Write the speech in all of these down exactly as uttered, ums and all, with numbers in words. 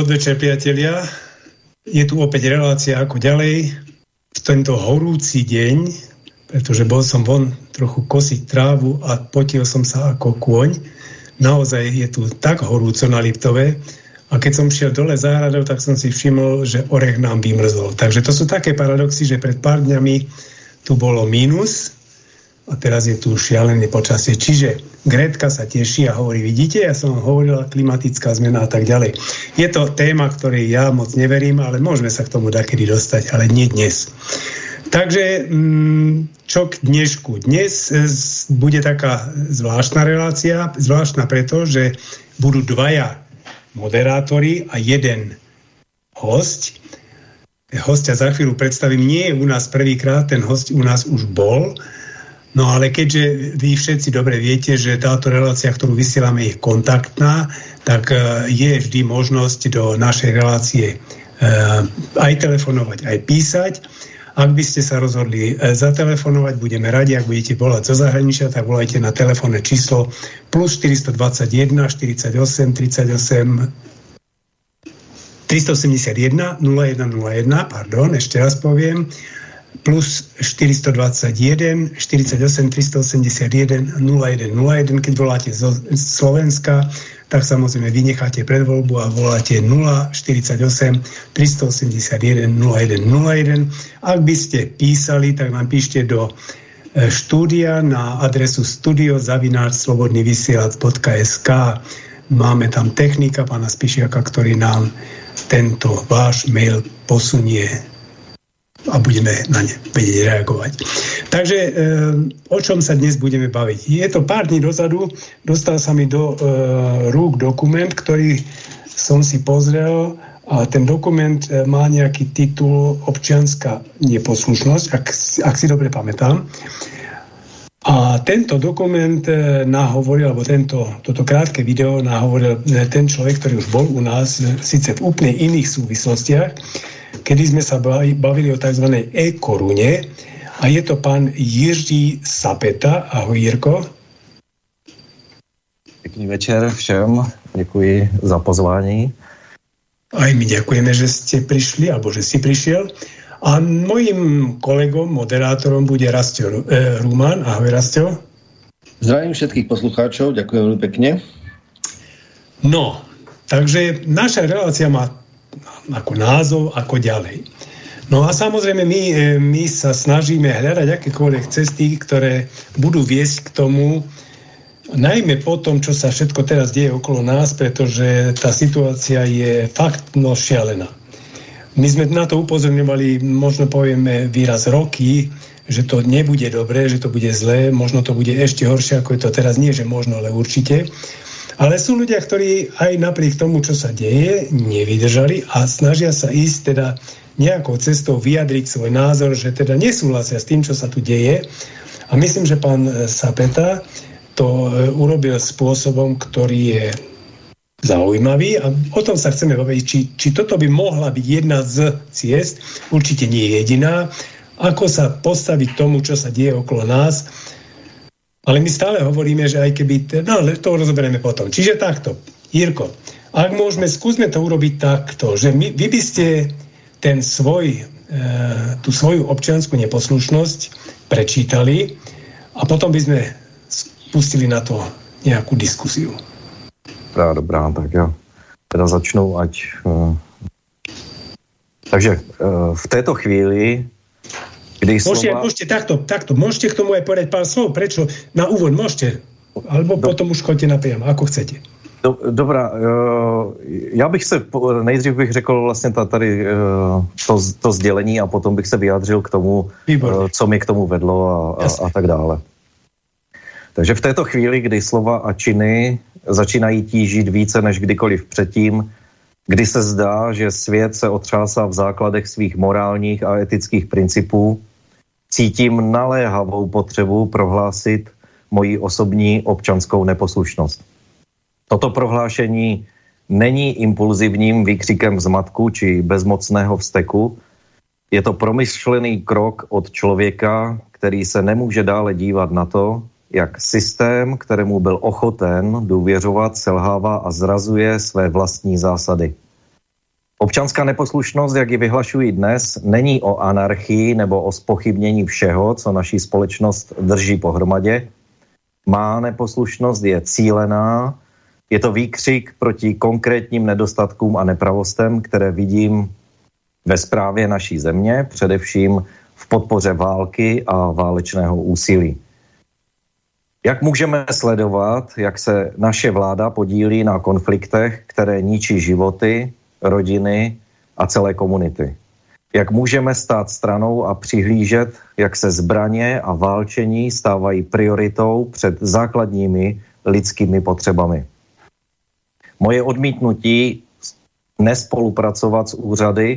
podvečer, priatelia. Je tu opäť relácia ako ďalej. V tento horúci deň, pretože bol som von trochu kosiť trávu a potil som sa ako kôň. Naozaj je tu tak horúco na Liptove. A keď som šiel dole záhradou, tak som si všimol, že orech nám vymrzol. Takže to sú také paradoxy, že pred pár dňami tu bolo mínus a teraz je tu šialené počasie. Čiže Gretka sa teší a hovorí, vidíte, ja som hovorila, klimatická zmena a tak ďalej. Je to téma, ktorej ja moc neverím, ale môžeme sa k tomu dakedy dostať, ale nie dnes. Takže čo k dnešku? Dnes bude taká zvláštna relácia, zvláštna preto, že budú dvaja moderátori a jeden hosť. Hostia za chvíľu predstavím, nie je u nás prvýkrát, ten host u nás už bol. No ale keďže vy všetci dobre viete, že táto relácia, ktorú vysielame, je kontaktná, tak je vždy možnosť do našej relácie aj telefonovať, aj písať. Ak by ste sa rozhodli zatelefonovať, budeme radi. Ak budete volať zo zahraničia, tak volajte na telefónne číslo plus štyri dva jeden, štyridsaťosem, tridsaťosem, tristoosemdesiatjeden, nula jeden nula jeden, pardon, ešte raz poviem, plus štyri dva jeden, štyridsaťosem, tristoosemdesiatjeden, nula jeden nula jeden. Keď voláte zo Slovenska, tak samozrejme vynecháte predvoľbu a voláte nula štyridsaťosem, tristoosemdesiatjeden, nula jeden nula jeden. Ak by ste písali, tak nám píšte do štúdia na adresu studio zavináč slobodný vysielač bodka es ká. Máme tam technika pána Spišiaka, ktorý nám tento váš mail posunie a budeme na ne vedieť reagovať. Takže e, o čom sa dnes budeme baviť? Je to pár dní dozadu, dostal sa mi do e, rúk dokument, ktorý som si pozrel a ten dokument e, má nejaký titul Občianska neposlušnosť, ak, ak si dobre pamätám. A tento dokument e, nahovoril, alebo tento, toto krátke video nahovoril e, ten človek, ktorý už bol u nás, e, síce v úplne iných súvislostiach, kedy sme sa bavili o tzv. e-korune a je to pán Jiří Sapeta. Ahoj, Jirko. Pekný večer všem, děkuji za pozvání. Aj my ďakujeme, že ste prišli, alebo že si prišiel. A mojím kolegom, moderátorom bude Rastio e, Ruman. Ahoj, Rastio. Zdravím všetkých poslucháčov, ďakujem veľmi pekne. No, takže naša relácia má ako názov, ako ďalej. No a samozrejme my, my sa snažíme hľadať akékoľvek cesty, ktoré budú viesť k tomu, najmä po tom, čo sa všetko teraz deje okolo nás, pretože tá situácia je fakt no šialená. My sme na to upozorňovali, možno povieme výraz roky, že to nebude dobré, že to bude zlé, možno to bude ešte horšie, ako je to teraz, nie že možno, ale určite. Ale sú ľudia, ktorí aj napriek tomu, čo sa deje, nevydržali a snažia sa ísť teda nejakou cestou vyjadriť svoj názor, že teda nesúhlasia s tým, čo sa tu deje. A myslím, že pán Sapeta to urobil spôsobom, ktorý je zaujímavý a o tom sa chceme baviť, či, či toto by mohla byť jedna z ciest, určite nie je jediná, ako sa postaviť tomu, čo sa deje okolo nás. Ale my stále hovoríme, že aj keby... No, ale to rozoberieme potom. Čiže takto. Jirko, ak môžeme, skúsme to urobiť takto, že my, vy by ste ten svoj, e, tú svoju občiansku neposlušnosť prečítali a potom by sme spustili na to nejakú diskusiu. Dobrá, dobrá, tak jo. Teda začnu, ať... Uh... Takže uh, v této chvíli Môžete, slova... môžete takto, takto, môžete k tomu aj povedať pár slov, prečo na úvod môžete, alebo Do... potom už choďte napriamo, ako chcete. Do, dobrá, já bych se, nejdřív bych řekl vlastně tady to, to sdělení a potom bych se vyjádřil k tomu, Výborně. Co mi k tomu vedlo a, a, a tak dále. Takže v této chvíli, kdy slova a činy začínají tížit více než kdykoliv předtím, kdy se zdá, že svět se otřásá v základech svých morálních a etických principů, cítím naléhavou potřebu prohlásit moji osobní občanskou neposlušnost. Toto prohlášení není impulzivním výkřikem zmatku či bezmocného vzteku. Je to promyšlený krok od člověka, který se nemůže dále dívat na to, jak systém, kterému byl ochoten důvěřovat, selhává a zrazuje své vlastní zásady. Občanská neposlušnost, jak ji vyhlašují dnes, není o anarchii nebo o zpochybnění všeho, co naší společnost drží pohromadě. Má neposlušnost je cílená, je to výkřik proti konkrétním nedostatkům a nepravostem, které vidím ve správě naší země, především v podpoře války a válečného úsilí. Jak můžeme sledovat, jak se naše vláda podílí na konfliktech, které ničí životy, rodiny a celé komunity? Jak můžeme stát stranou a přihlížet, jak se zbraně a válčení stávají prioritou před základními lidskými potřebami? Moje odmítnutí nespolupracovat s úřady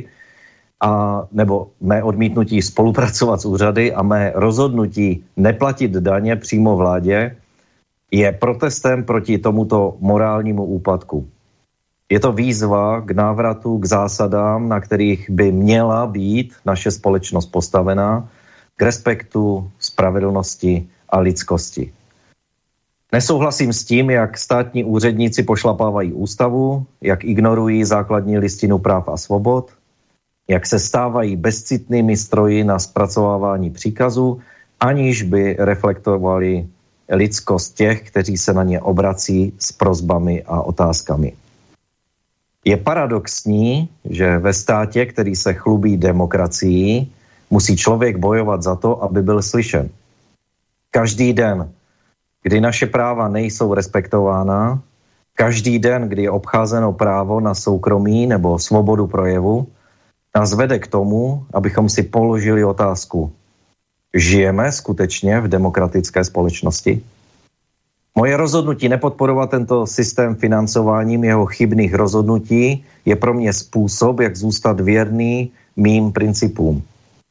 a, nebo mé odmítnutí spolupracovat s úřady a mé rozhodnutí neplatit daně přímo vládě je protestem proti tomuto morálnímu úpadku. Je to výzva k návratu k zásadám, na kterých by měla být naše společnost postavená, k respektu, spravedlnosti a lidskosti. Nesouhlasím s tím, jak státní úředníci pošlapávají ústavu, jak ignorují základní listinu práv a svobod, jak se stávají bezcitnými stroji na zpracovávání příkazů, aniž by reflektovali lidskost těch, kteří se na ně obrací s prosbami a otázkami. Je paradoxní, že ve státě, který se chlubí demokracií, musí člověk bojovat za to, aby byl slyšen. Každý den, kdy naše práva nejsou respektována, každý den, kdy je obcházeno právo na soukromí nebo svobodu projevu, nás vede k tomu, abychom si položili otázku. Žijeme skutečně v demokratické společnosti? Moje rozhodnutí nepodporovat tento systém financováním jeho chybných rozhodnutí je pro mě způsob, jak zůstat věrný mým principům.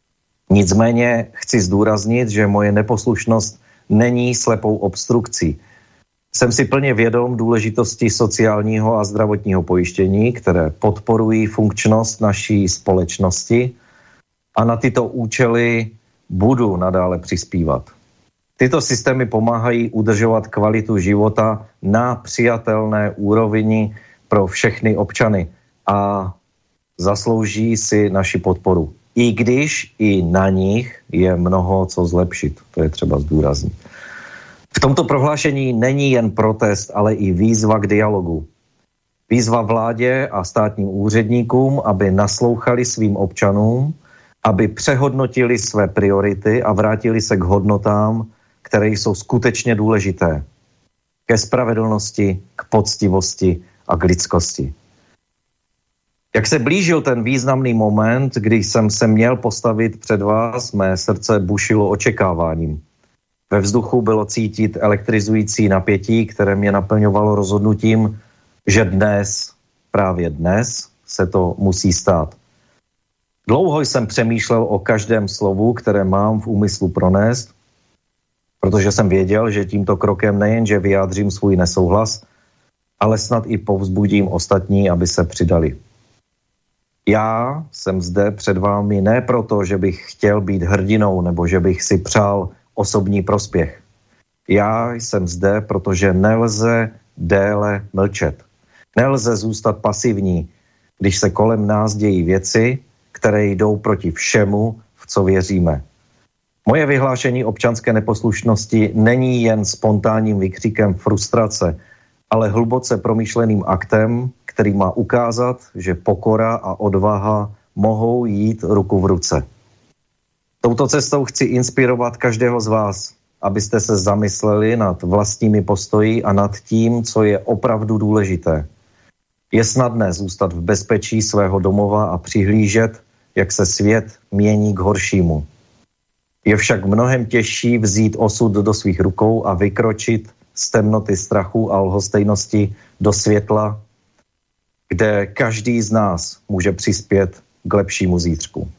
Nicméně chci zdůraznit, že moje neposlušnost není slepou obstrukcí. Jsem si plně vědom důležitosti sociálního a zdravotního pojištění, které podporují funkčnost naší společnosti a na tyto účely budu nadále přispívat. Tyto systémy pomáhají udržovat kvalitu života na přijatelné úrovni pro všechny občany a zaslouží si naši podporu. I když i na nich je mnoho co zlepšit, to je třeba zdůraznit. V tomto prohlášení není jen protest, ale i výzva k dialogu. Výzva vládě a státním úředníkům, aby naslouchali svým občanům, aby přehodnotili své priority a vrátili se k hodnotám, které jsou skutečně důležité. Ke spravedlnosti, k poctivosti a k lidskosti. Jak se blížil ten významný moment, kdy jsem se měl postavit před vás, mé srdce bušilo očekáváním. Ve vzduchu bylo cítit elektrizující napětí, které mě naplňovalo rozhodnutím, že dnes, právě dnes, se to musí stát. Dlouho jsem přemýšlel o každém slovu, které mám v úmyslu pronést, protože jsem věděl, že tímto krokem nejenže vyjádřím svůj nesouhlas, ale snad i povzbudím ostatní, aby se přidali. Já jsem zde před vámi ne proto, že bych chtěl být hrdinou nebo že bych si přál osobní prospěch. Já jsem zde, protože nelze déle mlčet. Nelze zůstat pasivní, když se kolem nás dějí věci, které jdou proti všemu, v co věříme. Moje vyhlášení občanské neposlušnosti není jen spontánním výkřikem frustrace, ale hluboce promyšleným aktem, který má ukázat, že pokora a odvaha mohou jít ruku v ruce. Touto cestou chci inspirovat každého z vás, abyste se zamysleli nad vlastními postoji a nad tím, co je opravdu důležité. Je snadné zůstat v bezpečí svého domova a přihlížet, jak se svět mění k horšímu. Je však mnohem těžší vzít osud do svých rukou a vykročit z temnoty strachu a lhostejnosti do světla, kde každý z nás může přispět k lepšímu zítřku.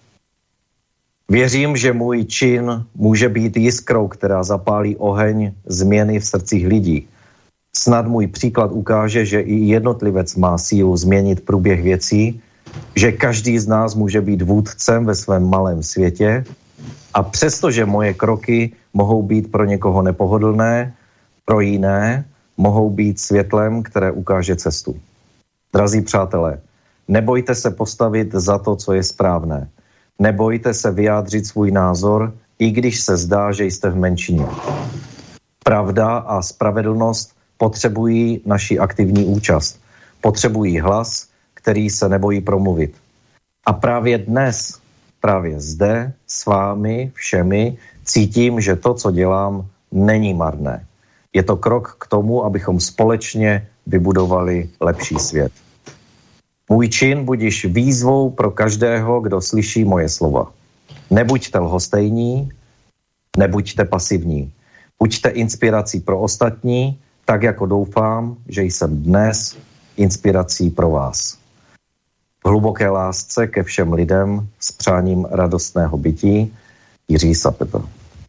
Věřím, že můj čin může být jiskrou, která zapálí oheň změny v srdcích lidí. Snad můj příklad ukáže, že i jednotlivec má sílu změnit průběh věcí, že každý z nás může být vůdcem ve svém malém světě a přestože moje kroky mohou být pro někoho nepohodlné, pro jiné mohou být světlem, které ukáže cestu. Drazí přátelé, Nebojte se postavit za to, co je správné. Nebojte se vyjádřit svůj názor, i když se zdá, že jste v menšině. Pravda a spravedlnost potřebují naši aktivní účast. Potřebují hlas, který se nebojí promluvit. A právě dnes, právě zde, s vámi všemi, cítím, že to, co dělám, není marné. Je to krok k tomu, abychom společně vybudovali lepší svět. Můj čin budiž výzvou pro každého, kdo slyší moje slova. Nebuďte lhostejní, nebuďte pasivní. Buďte inspirací pro ostatní, tak jako doufám, že jsem dnes inspirací pro vás. V hluboké lásce ke všem lidem s přáním radostného bytí Jiří Sapeta.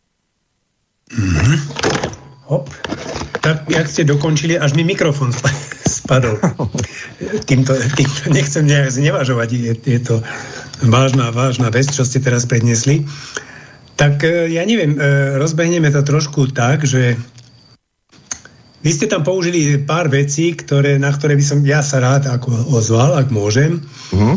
Mm-hmm. Hop. Tak, jak ste dokončili, až mi mikrofón spadol. Týmto, týmto nechcem nejak znevažovať, je, je to vážna, vážna vec, čo ste teraz predniesli. Tak ja neviem, rozbehneme to trošku tak, že vy ste tam použili pár vecí, ktoré, na ktoré by som ja sa rád ako ozval, ak môžem. Mm-hmm.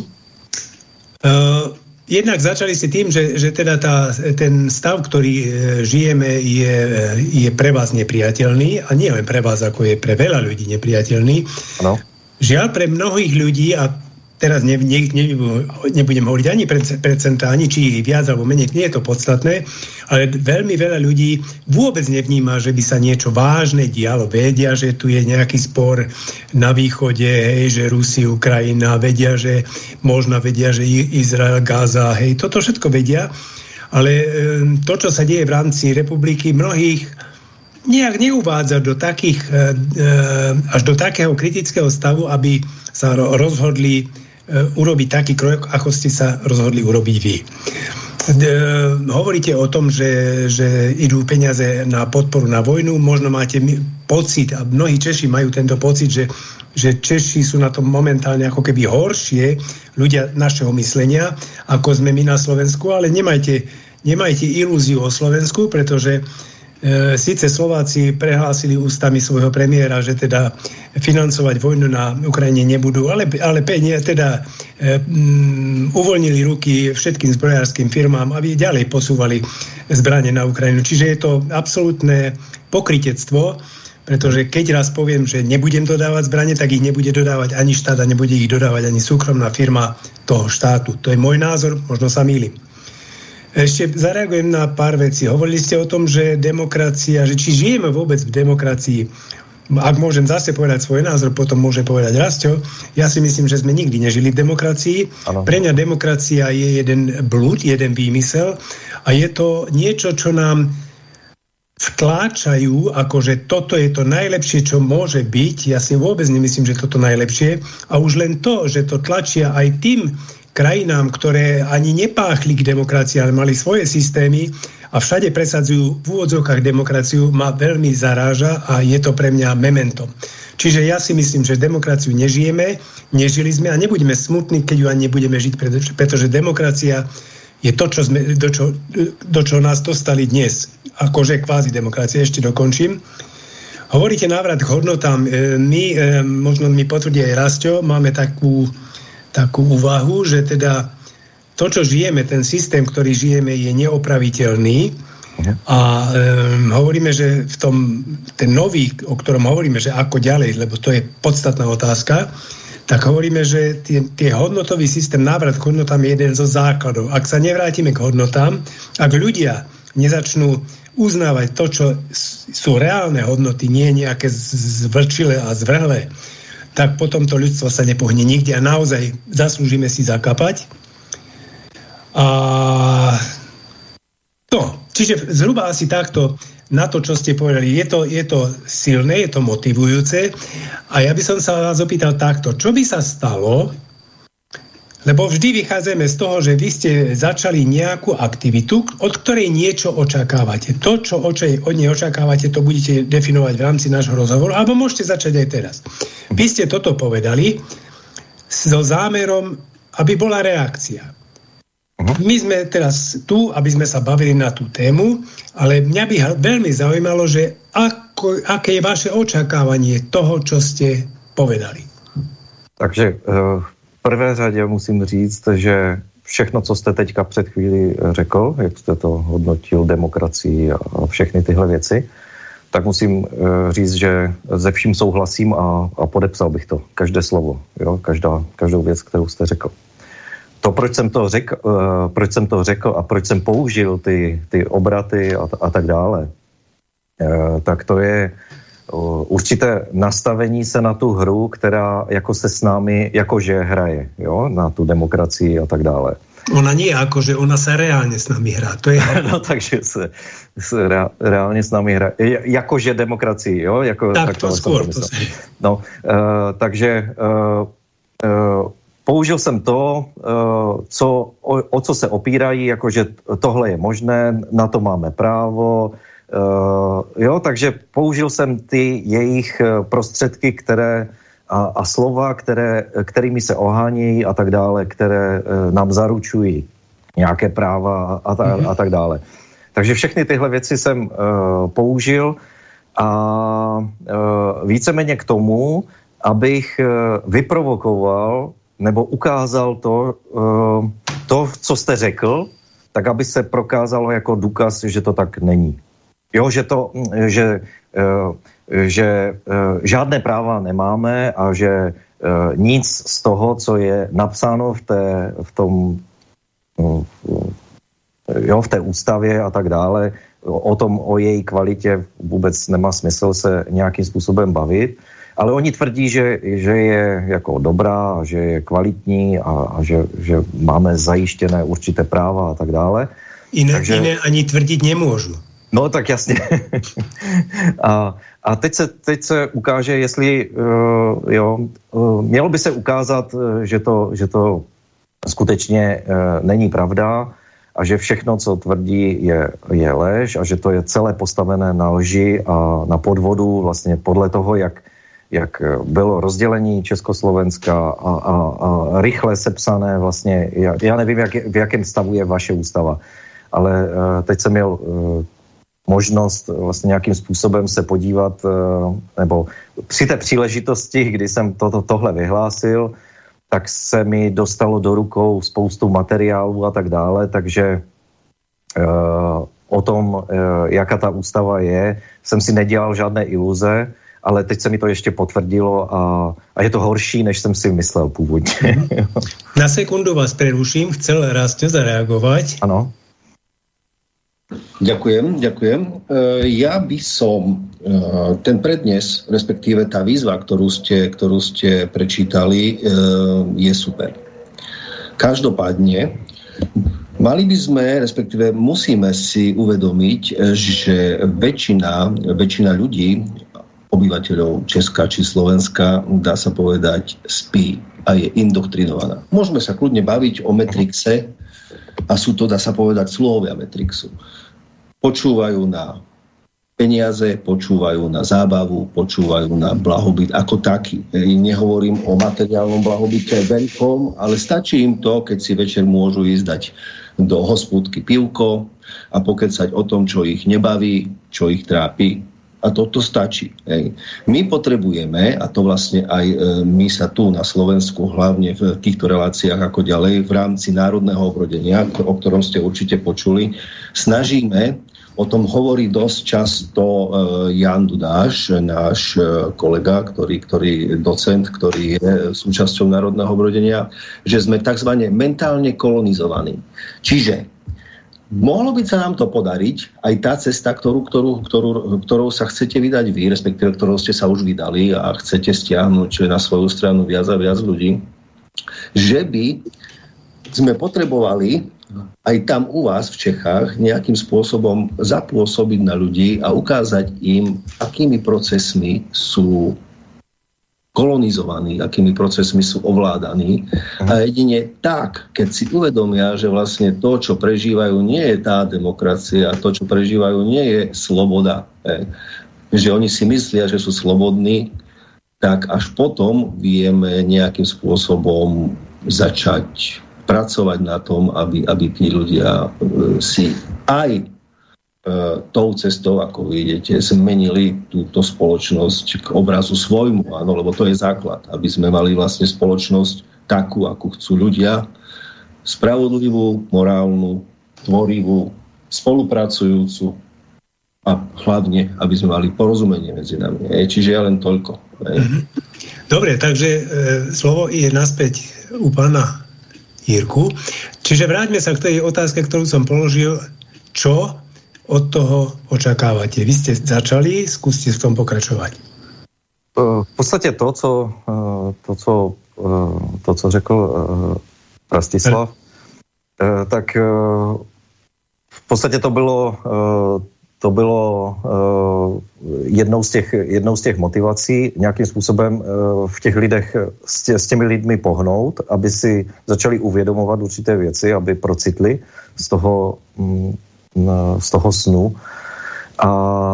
Uh, jednak začali ste tým, že, že teda tá, ten stav, ktorý e, žijeme, je, je pre vás nepriateľný a nie len pre vás, ako je pre veľa ľudí nepriateľný. Ano. Žiaľ, pre mnohých ľudí, a teraz ne, ne, ne, nebudem hovoriť ani percentá, ani či ich viac alebo menej, nie je to podstatné, ale veľmi veľa ľudí vôbec nevníma, že by sa niečo vážne dialo. Vedia, že tu je nejaký spor na východe, hej, že Rusi, Ukrajina, vedia, že možno vedia, že Izrael, Gaza, hej, toto všetko vedia, ale to, čo sa deje v rámci republiky, mnohých nejak neuvádza do takých, až do takého kritického stavu, aby sa rozhodli urobiť taký krok, ako ste sa rozhodli urobiť vy. Hovoríte o tom, že, že idú peniaze na podporu na vojnu, možno máte pocit, a mnohí Češi majú tento pocit, že, že Češi sú na tom momentálne ako keby horšie ľudia našeho myslenia, ako sme my na Slovensku, ale nemajte, nemajte ilúziu o Slovensku, pretože E, síce Slováci prehlásili ústami svojho premiéra, že teda financovať vojnu na Ukrajine nebudú, ale, ale penie, teda e, um, uvoľnili ruky všetkým zbrojárskym firmám, aby ďalej posúvali zbrane na Ukrajinu. Čiže je to absolútne pokrytectvo, pretože keď raz poviem, že nebudem dodávať zbrane, tak ich nebude dodávať ani štát a nebude ich dodávať ani súkromná firma toho štátu. To je môj názor, možno sa mýlim. Ešte zareagujem na pár vecí. Hovorili ste o tom, že demokracia, že či žijeme vôbec v demokracii. Ak môžem zase povedať svoj názor, potom môže povedať Rasťo. Ja si myslím, že sme nikdy nežili v demokracii. Ano. Pre mňa demokracia je jeden blúd, jeden výmysel a je to niečo, čo nám vtláčajú, akože toto je to najlepšie, čo môže byť. Ja si vôbec nemyslím, že toto najlepšie. A už len to, že to tlačia aj tým krajinám, ktoré ani nepáchli k demokracii, ale mali svoje systémy a všade presadzujú v úvodzovkách demokraciu, ma veľmi zaráža a je to pre mňa memento. Čiže ja si myslím, že demokraciu nežijeme, nežili sme a nebudeme smutní, keď ju ani nebudeme žiť, pretože demokracia je to, čo sme, do, čo, do čo nás dostali dnes. Akože kvázi demokracia. Ešte dokončím. Hovoríte návrat k hodnotám. My, možno mi potvrdí aj Rasťo, máme takú takú úvahu, že teda to, čo žijeme, ten systém, ktorý žijeme, je neopraviteľný a um, hovoríme, že v tom, ten nový, o ktorom hovoríme, že ako ďalej, lebo to je podstatná otázka, tak hovoríme, že tie, tie hodnotový systém, návrat k hodnotám je jeden zo základov. Ak sa nevrátime k hodnotám, ak ľudia nezačnú uznávať to, čo sú reálne hodnoty, nie nejaké zvlčilé a zvrhlé, tak potom to ľudstvo sa nepohne nikde a naozaj zaslúžime si zakapať. A no, čiže zhruba asi takto na to, čo ste povedali. Je to, je to silné, je to motivujúce a ja by som sa vás opýtal takto. Čo by sa stalo, lebo vždy vychádzame z toho, že vy ste začali nejakú aktivitu, od ktorej niečo očakávate. To, čo od nej očakávate, to budete definovať v rámci nášho rozhovoru, alebo môžete začať aj teraz. Vy ste toto povedali so zámerom, aby bola reakcia. My sme teraz tu, aby sme sa bavili na tú tému, ale mňa by veľmi zaujímalo, že ako, aké je vaše očakávanie toho, čo ste povedali. Takže... Uh... prvé řadě musím říct, že všechno, co jste teďka před chvíli řekl, jak jste to hodnotil, demokracii a všechny tyhle věci, tak musím říct, že se vším souhlasím a, a podepsal bych to. Každé slovo, jo? Každá, každou věc, kterou jste řekl. To, proč jsem to řekl, proč jsem to řekl a proč jsem použil ty, ty obraty a, a tak dále, tak to je určité nastavení se na tu hru, která jako se s námi, jakože hraje, jo, na tu demokracii a tak dále. Ona nie, akože ona sa reálne s nami hrá. To je... No takže se, se reálne s nami hrá. Jakože demokracii, jo? Jako, tak, tak to skôr. To no, uh, takže uh, uh, použil jsem to, uh, co, o, o co se opírají, jakože tohle je možné, na to máme právo, Uh, jo, takže použil jsem ty jejich prostředky, které a, a slova, které, kterými se ohánějí a tak dále, které uh, nám zaručují nějaké práva a, ta, mm-hmm. a tak dále. Takže všechny tyhle věci jsem uh, použil a uh, víceméně k tomu, abych uh, vyprovokoval nebo ukázal to, uh, to, co jste řekl, tak aby se prokázalo jako důkaz, že to tak není. Jo, že to, že, že žádné práva nemáme a že nic z toho, co je napsáno v té, v tom, jo, v té ústavě a tak dále, o tom, o její kvalitě vůbec nemá smysl se nějakým způsobem bavit, ale oni tvrdí, že, že je jako dobrá, že je kvalitní a, a že, že máme zajištěné určité práva a tak dále. Iné, Takže... iné ani tvrdiť nemôžu. No tak jasně. a, a teď se, teď se ukáže, jestli uh, jo, uh, mělo by se ukázat, uh, že, to, že to skutečně uh, není pravda a že všechno, co tvrdí, je, je lež a že to je celé postavené na lži a na podvodu vlastně podle toho, jak, jak bylo rozdělení Československa a, a, a rychle sepsané vlastně, já, já nevím, jak, v jakém stavu je vaše ústava, ale uh, teď jsem měl uh, možnost vlastně nějakým způsobem se podívat, nebo při té příležitosti, kdy jsem toto, tohle vyhlásil, tak se mi dostalo do rukou spoustu materiálů a tak dále, takže uh, o tom, uh, jaká ta ústava je, jsem si nedělal žádné iluze, ale teď se mi to ještě potvrdilo a, a je to horší, než jsem si myslel původně. Na sekundu vás preruším, chcel Rastio zareagovať. Ano. Ďakujem, ďakujem. Ja by som ten prednes, respektíve tá výzva, ktorú ste, ktorú ste prečítali, je super. Každopádne, mali by sme, respektíve musíme si uvedomiť, že väčšina, väčšina ľudí, obyvateľov Česka či Slovenska, dá sa povedať, spí a je indoktrinovaná. Môžeme sa kľudne baviť o Matrixe a sú to, dá sa povedať, slovia Matrixu. Počúvajú na peniaze, počúvajú na zábavu, počúvajú na blahobyt ako taký. Nehovorím o materiálnom blahobite veľkom, ale stačí im to, keď si večer môžu ísť dať do hospúdky pivko a pokecať o tom, čo ich nebaví, čo ich trápi. A toto stačí. Hej. My potrebujeme, a to vlastne aj e, my sa tu na Slovensku, hlavne v týchto reláciách ako ďalej, v rámci národného obrodenia, o ktorom ste určite počuli, snažíme, o tom hovorí dosť často e, Jan Dudáš, náš e, kolega, ktorý, ktorý docent, ktorý je súčasťou národného obrodenia, že sme tzv. Mentálne kolonizovaní. Čiže mohlo by sa nám to podariť, aj tá cesta, ktorú, ktorú, ktorú, ktorou sa chcete vydať vy, respektíve ktorou ste sa už vydali a chcete stiahnuť, čo je na svoju stranu viac a viac ľudí, že by sme potrebovali aj tam u vás v Čechách nejakým spôsobom zapôsobiť na ľudí a ukázať im, akými procesmi sú kolonizovaní, akými procesmi sú ovládaní. A jedine tak, keď si uvedomia, že vlastne to, čo prežívajú, nie je tá demokracia, to, čo prežívajú, nie je sloboda. Že oni si myslia, že sú slobodní, tak až potom vieme nejakým spôsobom začať pracovať na tom, aby, aby tí ľudia si aj tou cestou, ako vidíte, zmenili túto spoločnosť k obrazu svojmu, áno, lebo to je základ, aby sme mali vlastne spoločnosť takú, akú chcú ľudia, spravodlivú, morálnu, tvorivú, spolupracujúcu a hlavne, aby sme mali porozumenie medzi nami. E, čiže ja len toľko. E. Dobre, takže e, slovo je naspäť u pána Jirku. Čiže vráťme sa k tej otázke, ktorú som položil. Čo od toho očakávate? Vy ste začali, skúste v tom pokračovať. V podstate to, co, to, co, to, co řekl Rastislav, tak v podstatě to bylo, to bylo jednou z těch, jednou z těch motivací nějakým způsobem v těch lidech s, tě, s těmi lidmi pohnout, aby si začali uvědomovat určité věci, aby procitli z toho, z toho snu. A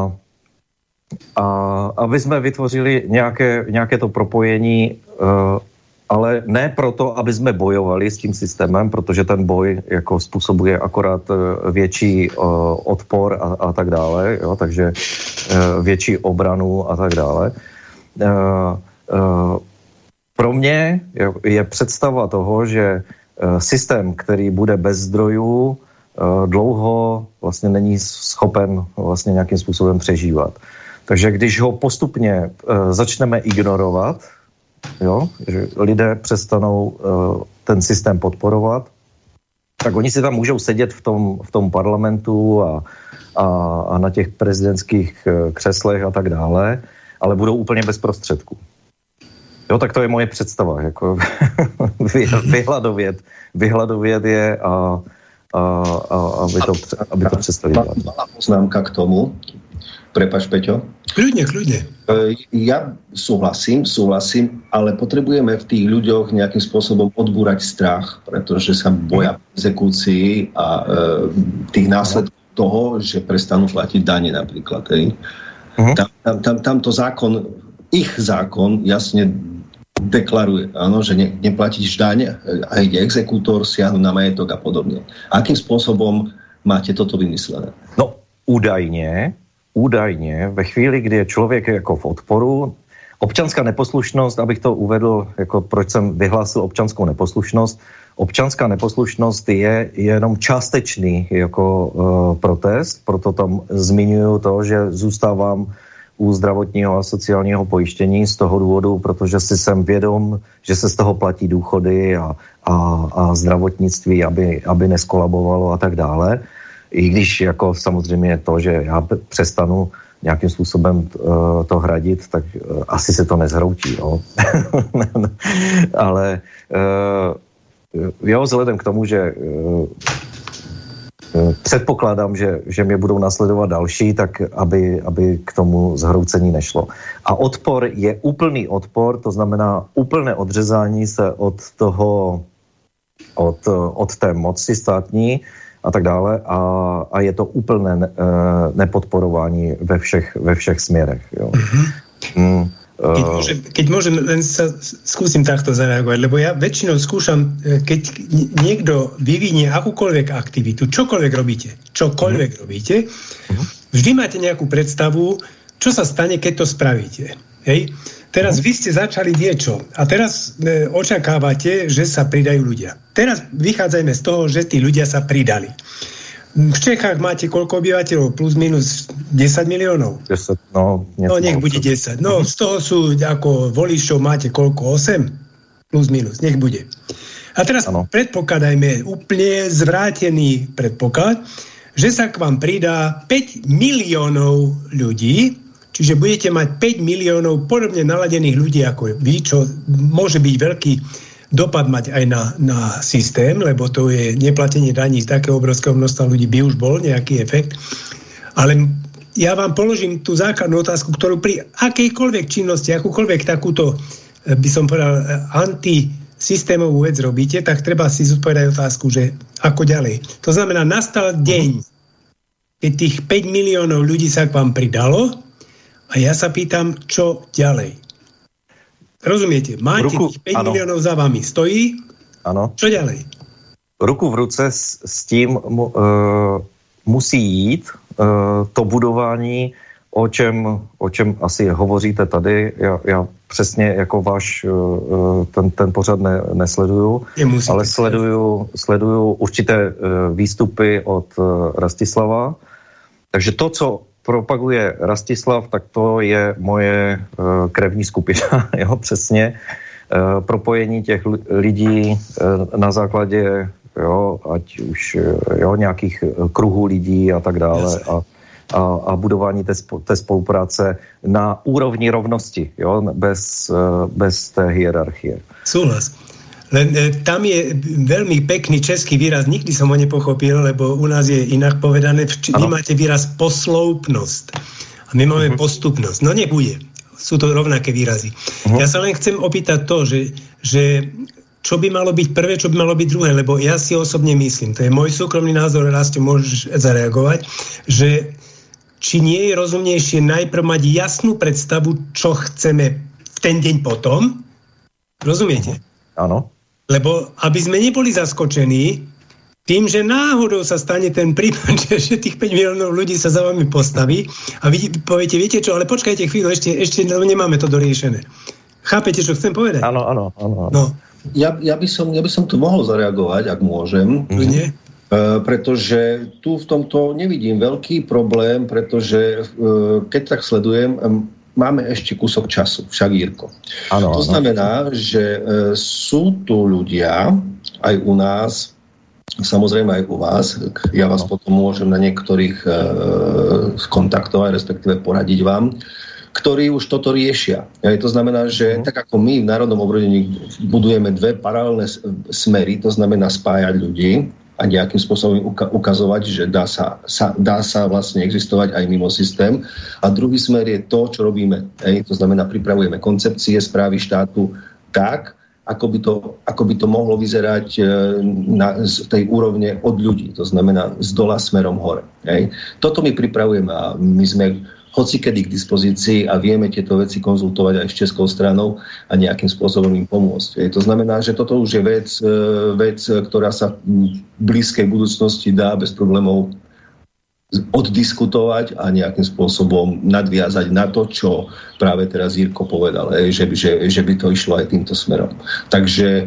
A aby jsme vytvořili nějaké, nějaké to propojení, ale ne proto, aby jsme bojovali s tím systémem, protože ten boj jako způsobuje akorát větší odpor a, a tak dále, jo, takže větší obranu a tak dále. Pro mě je představa toho, že systém, který bude bez zdrojů, dlouho vlastně není schopen vlastně nějakým způsobem přežívat. Takže když ho postupně e, začneme ignorovat, jo, že lidé přestanou e, ten systém podporovat, tak oni si tam můžou sedět v tom, v tom parlamentu a, a, a na těch prezidentských e, křeslech a tak dále, ale budou úplně bez prostředků. Jo, tak to je moje představa, jako vyhladovět, vyhladovět je a, a, a aby to, aby to přestali dělat. Malá poznámka k tomu. Prepač, Peťo. Kľudne, kľudne. Ja súhlasím, súhlasím, ale potrebujeme v tých ľuďoch nejakým spôsobom odbúrať strach, pretože sa boja exekúcií a e, tých následkov toho, že prestanú platiť dane napríklad. Uh-huh. Tam, tam, tam, tamto zákon, ich zákon jasne deklaruje, áno, že ne, neplatíš daň a ide exekútor, siahnu na majetok a podobne. Akým spôsobom máte toto vymyslené? No, údajně Údajně ve chvíli, kdy je člověk jako v odporu, občanská neposlušnost, abych to uvedl, jako proč jsem vyhlásil občanskou neposlušnost, občanská neposlušnost je jenom částečný jako uh, protest, proto tam zmiňuju to, že zůstávám u zdravotního a sociálního pojištění z toho důvodu, protože si jsem vědom, že se z toho platí důchody a, a, a zdravotnictví, aby, aby neskolabovalo a tak dále. I když jako samozřejmě to, že já přestanu nějakým způsobem uh, to hradit, tak uh, asi se to nezhroutí. Jo? Ale uh, jo, vzhledem k tomu, že uh, předpokládám, že, že mě budou následovat další, tak aby, aby k tomu zhroucení nešlo. A odpor je úplný odpor, to znamená úplné odřezání se od toho, od, od té moci státní, a tak dále a, a je to úplné ne, nepodporování ve všech, ve všech směrech. Jo. Mm-hmm. Mm, keď, môžem, keď môžem, len sa skúsim takto zareagovať, lebo ja väčšinou skúšam, keď niekto vyvinie akúkoľvek aktivitu, čokoľvek robíte, čokoľvek mm-hmm. robíte, mm-hmm. vždy máte nejakú predstavu, čo sa stane, keď to spravíte. Hej? Teraz vy ste začali niečo a teraz e, očakávate, že sa pridajú ľudia. Teraz vychádzajme z toho, že tí ľudia sa pridali. V Čechách máte koľko obyvateľov? Plus minus desať miliónov? desať, no, no nech bude desať. No z toho sú ako voličov máte koľko? osem? Plus minus, nech bude. A teraz ano. Predpokladajme úplne zvrátený predpoklad, že sa k vám pridá päť miliónov ľudí. Čiže budete mať päť miliónov podobne naladených ľudí ako vy, čo môže byť veľký dopad mať aj na, na systém, lebo to je neplatenie daní z takého obrovského množstva ľudí by už bol nejaký efekt. Ale ja vám položím tú základnú otázku, ktorú pri akejkoľvek činnosti, akúkoľvek takúto, by som povedal, antisystémovú vec robíte, tak treba si zodpovedať otázku, že ako ďalej. To znamená, nastal deň, keď tých päť miliónov ľudí sa k vám pridalo. A ja sa pýtam, čo ďalej? Rozumiete? Máte ruku, tých päť ano. miliónov za vami. Stojí? Ano. Čo ďalej? Ruku v ruce s, s tím uh, musí jít uh, to budování o čem, o čem asi hovoříte tady, já, já přesně jako váš ten, ten pořad ne, nesleduju, ale sleduju, sleduju určité výstupy od Rastislava. Takže to, co propaguje Rastislav, tak to je moje krevní skupina, jo, přesně. Propojení těch lidí na základě, jo, ať už jo, nějakých kruhů lidí a tak dále a, a, a budování té, té spolupráce na úrovni rovnosti, jo, bez, bez té hierarchie. Súhlas. Len e, tam je veľmi pekný český výraz, nikdy som ho nepochopil, lebo u nás je inak povedané, vy máte výraz posloupnosť a my máme uh-huh. postupnosť. No nebude. Sú to rovnaké výrazy. Uh-huh. Ja sa len chcem opýtať to, že, že čo by malo byť prvé, čo by malo byť druhé, lebo ja si osobne myslím, to je môj súkromný názor, Rastio, môžeš zareagovať, že či nie je rozumnejšie najprv mať jasnú predstavu, čo chceme v ten deň potom, rozumiete? Áno. Lebo aby sme neboli zaskočení tým, že náhodou sa stane ten prípad, že, že tých päť miliónov ľudí sa za vami postaví a vy poviete, viete čo, ale počkajte chvíľu, ešte, ešte nemáme to doriešené. Chápete, čo chcem povedať? Áno, áno, áno. No. Ja, ja, by som, ja by som tu mohol zareagovať, ak môžem. Nie? Uh, pretože tu v tomto nevidím veľký problém, pretože uh, keď tak sledujem, um, máme ešte kúsok času, však Jirko. Ano, to znamená, ano. že e, sú tu ľudia, aj u nás, samozrejme aj u vás, ja vás ano. potom môžem na niektorých e, kontaktovať, respektíve poradiť vám, ktorí už toto riešia. E, to znamená, že ano. tak ako my v Národnom obrodení budujeme dve paralelné smery, to znamená spájať ľudí, a nejakým spôsobom ukazovať, že dá sa, sa, dá sa vlastne existovať aj mimo systém. A druhý smer je to, čo robíme. Hej? To znamená, pripravujeme koncepcie správy štátu tak, ako by to, ako by to mohlo vyzerať na, z tej úrovne od ľudí. To znamená z dola smerom hore. Hej? Toto my pripravujeme a my sme hocikedy k dispozícii a vieme tieto veci konzultovať aj s českou stranou a nejakým spôsobom im pomôcť. To znamená, že toto už je vec, vec, ktorá sa v blízkej budúcnosti dá bez problémov oddiskutovať a nejakým spôsobom nadviazať na to, čo práve teraz Jirko povedal, že, že, že by to išlo aj týmto smerom. Takže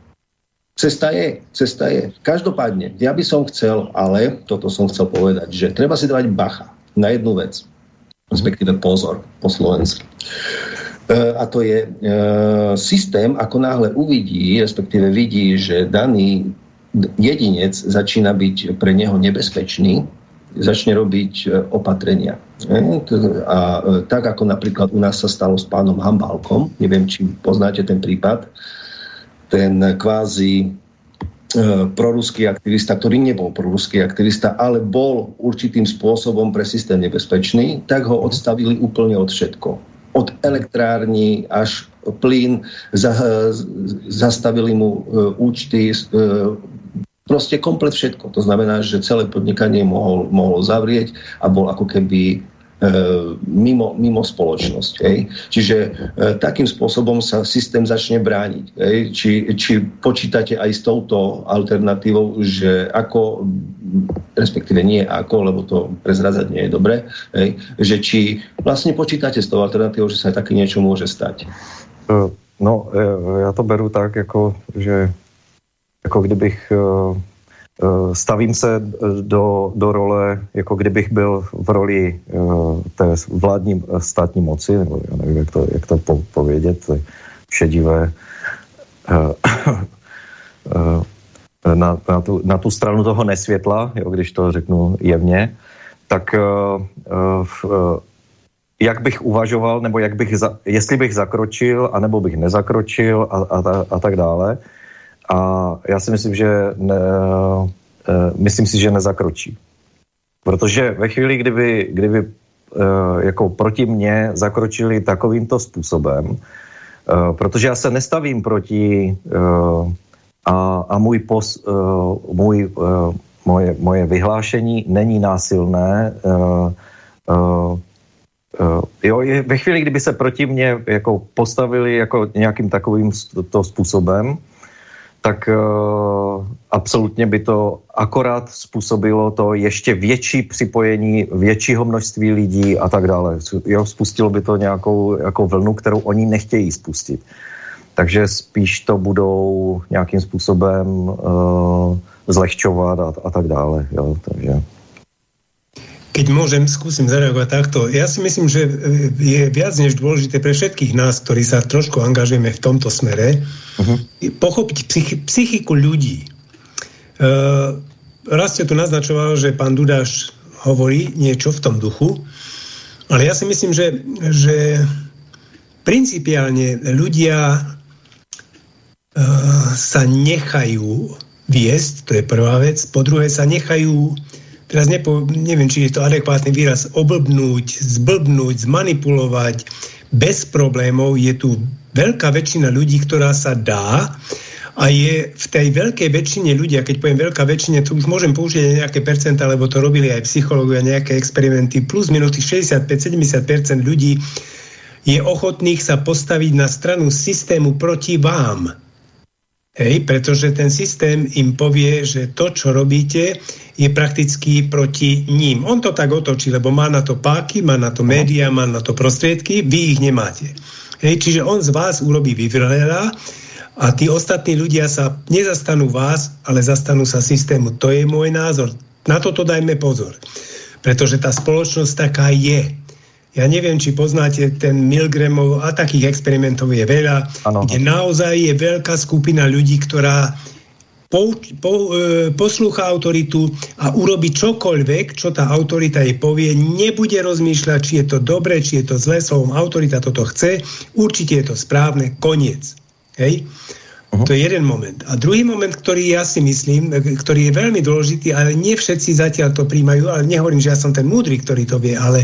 cesta je, cesta je. Každopádne, ja by som chcel, ale toto som chcel povedať, že treba si dávať bacha na jednu vec. Respektíve pozor po slovensky. E, a to je e, systém, ako náhle uvidí, respektíve vidí, že daný jedinec začína byť pre neho nebezpečný, začne robiť e, opatrenia. E, a e, tak, ako napríklad u nás sa stalo s pánom Hambálkom, neviem, či poznáte ten prípad, ten kvázi proruský aktivista, ktorý nebol proruský aktivista, ale bol určitým spôsobom pre systém nebezpečný, tak ho odstavili úplne od všetko. Od elektrární až plyn, za, zastavili mu účty, proste komplet všetko. To znamená, že celé podnikanie mohol, mohol zavrieť a bol ako keby Mimo, mimo spoločnosť. Hej. Čiže e, takým spôsobom sa systém začne brániť. Hej. Či, či počítate aj s touto alternatívou, že ako, respektíve nie ako, lebo to prezradzať nie je dobre, hej, že či vlastne počítate s tou alternatívou, že sa také niečo môže stať. No, ja to beru tak, ako, že ako kdybych stavím se do, do role, jako kdybych byl v roli uh, té vládní státní moci, nebo já nevím, jak to, jak to po, povědět, to je šedivé, uh, uh, na, na, tu, na tu stranu toho nesvětla, jo, když to řeknu jevně, tak uh, uh, jak bych uvažoval, nebo jak bych, za, jestli bych zakročil, anebo bych nezakročil a, a, a tak dále. A já si myslím, že ne, myslím si, že nezakročí. Protože ve chvíli, kdyby, kdyby jako proti mně zakročili takovýmto způsobem, protože já se nestavím proti a, a můj, pos, můj moje, moje vyhlášení není násilné. Jo, ve chvíli, kdyby se proti mně jako postavili jako nějakým takovým to způsobem, tak uh, absolutně by to akorát způsobilo to ještě větší připojení většího množství lidí a tak dále. Jo, spustilo by to nějakou jako vlnu, kterou oni nechtějí spustit. Takže spíš to budou nějakým způsobem uh, zlehčovat a, a tak dále. Jo, takže... Keď môžem, skúsim zareagovať takto. Ja si myslím, že je viac než dôležité pre všetkých nás, ktorí sa trošku angažujeme v tomto smere, uh-huh. pochopiť psychi- psychiku ľudí. Uh, raz ste tu naznačoval, že pán Dudáš hovorí niečo v tom duchu, ale ja si myslím, že, že principiálne ľudia uh, sa nechajú viesť, to je prvá vec, po druhé sa nechajú teraz nepo, neviem, či je to adekvátny výraz, oblbnúť, zblbnúť, zmanipulovať bez problémov. Je tu veľká väčšina ľudí, ktorá sa dá a je v tej veľkej väčšine ľudí, a keď poviem veľká väčšine, to už môžem použiť nejaké percentá, lebo to robili aj psychológovia, nejaké experimenty, plus minus šesťdesiatpäť až sedemdesiat percent ľudí je ochotných sa postaviť na stranu systému proti vám. Hej, pretože ten systém im povie, že to, čo robíte, je prakticky proti ním. On to tak otočí, lebo má na to páky, má na to médiá, má na to prostriedky, vy ich nemáte. Hej, čiže on z vás urobí vyvrhela a tí ostatní ľudia sa nezastanú vás, ale zastanú sa systému. To je môj názor. Na toto dajme pozor. Pretože tá spoločnosť taká je. Ja neviem, či poznáte ten Milgramov a takých experimentov je veľa, ano. Kde naozaj je veľká skupina ľudí, ktorá po, po, e, poslúcha autoritu a urobí čokoľvek, čo tá autorita jej povie, nebude rozmýšľať, či je to dobre, či je to zlé, slovom autorita toto chce, určite je to správne, koniec. Hej? Uh-huh. To je jeden moment. A druhý moment, ktorý ja si myslím, ktorý je veľmi dôležitý, ale nie všetci zatiaľ to príjmajú, ale nehovorím, že ja som ten múdry, ktorý to vie, ale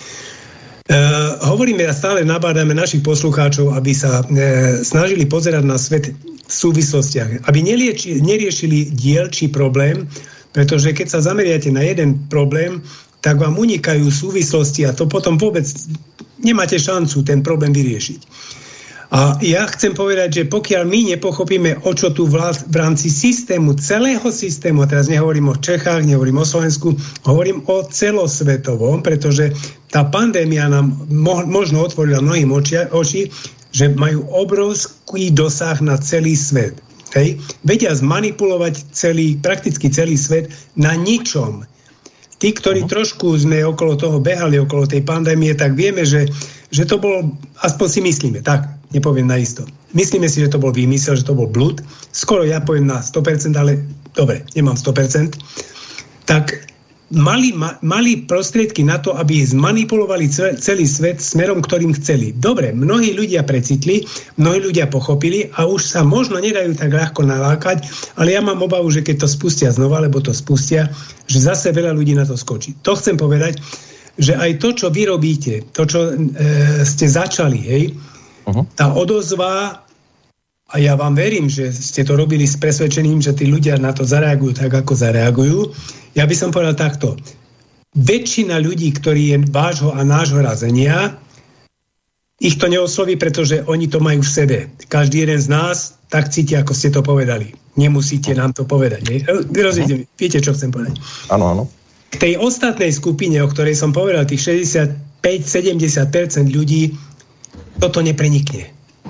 Uh, hovoríme a stále nabádame našich poslucháčov, aby sa uh, snažili pozerať na svet v súvislostiach. Aby nelieči, neriešili dielčí problém, pretože keď sa zameriate na jeden problém, tak vám unikajú súvislosti a to potom vôbec nemáte šancu ten problém vyriešiť. A ja chcem povedať, že pokiaľ my nepochopíme, o čo tu v rámci systému, celého systému, a teraz nehovorím o Čechách, nehovorím o Slovensku, hovorím o celosvetovom, pretože tá pandémia nám mo- možno otvorila mnohým oči, oči, že majú obrovský dosah na celý svet. Hej? Vedia zmanipulovať celý, prakticky celý svet na ničom. Tí, ktorí uh-huh. trošku sme okolo toho behali, okolo tej pandémie, tak vieme, že, že to bolo, aspoň si myslíme, tak, nepoviem na isto. Myslíme si, že to bol výmysel, že to bol blúd. Skoro ja poviem na sto percent, ale dobre, nemám sto percent. Tak mali, ma, mali prostriedky na to, aby zmanipulovali celý, celý svet smerom, ktorým chceli. Dobre, mnohí ľudia precitli, mnohí ľudia pochopili a už sa možno nedajú tak ľahko nalákať, ale ja mám obavu, že keď to spustia znova, lebo to spustia, že zase veľa ľudí na to skočí. To chcem povedať, že aj to, čo vy robíte, to, čo e, ste začali, hej, uh-huh. tá odozva, a ja vám verím, že ste to robili s presvedčením, že tí ľudia na to zareagujú tak, ako zareagujú. Ja by som povedal takto. Väčšina ľudí, ktorí je vášho a nášho razenia, ich to neosloví, pretože oni to majú v sebe. Každý jeden z nás tak cíti, ako ste to povedali. Nemusíte nám to povedať. Ne? Rozumiem, viete, čo chcem povedať? Áno, áno. K tej ostatnej skupine, o ktorej som povedal, tých šesťdesiatpäť až sedemdesiat percent ľudí, toto neprenikne.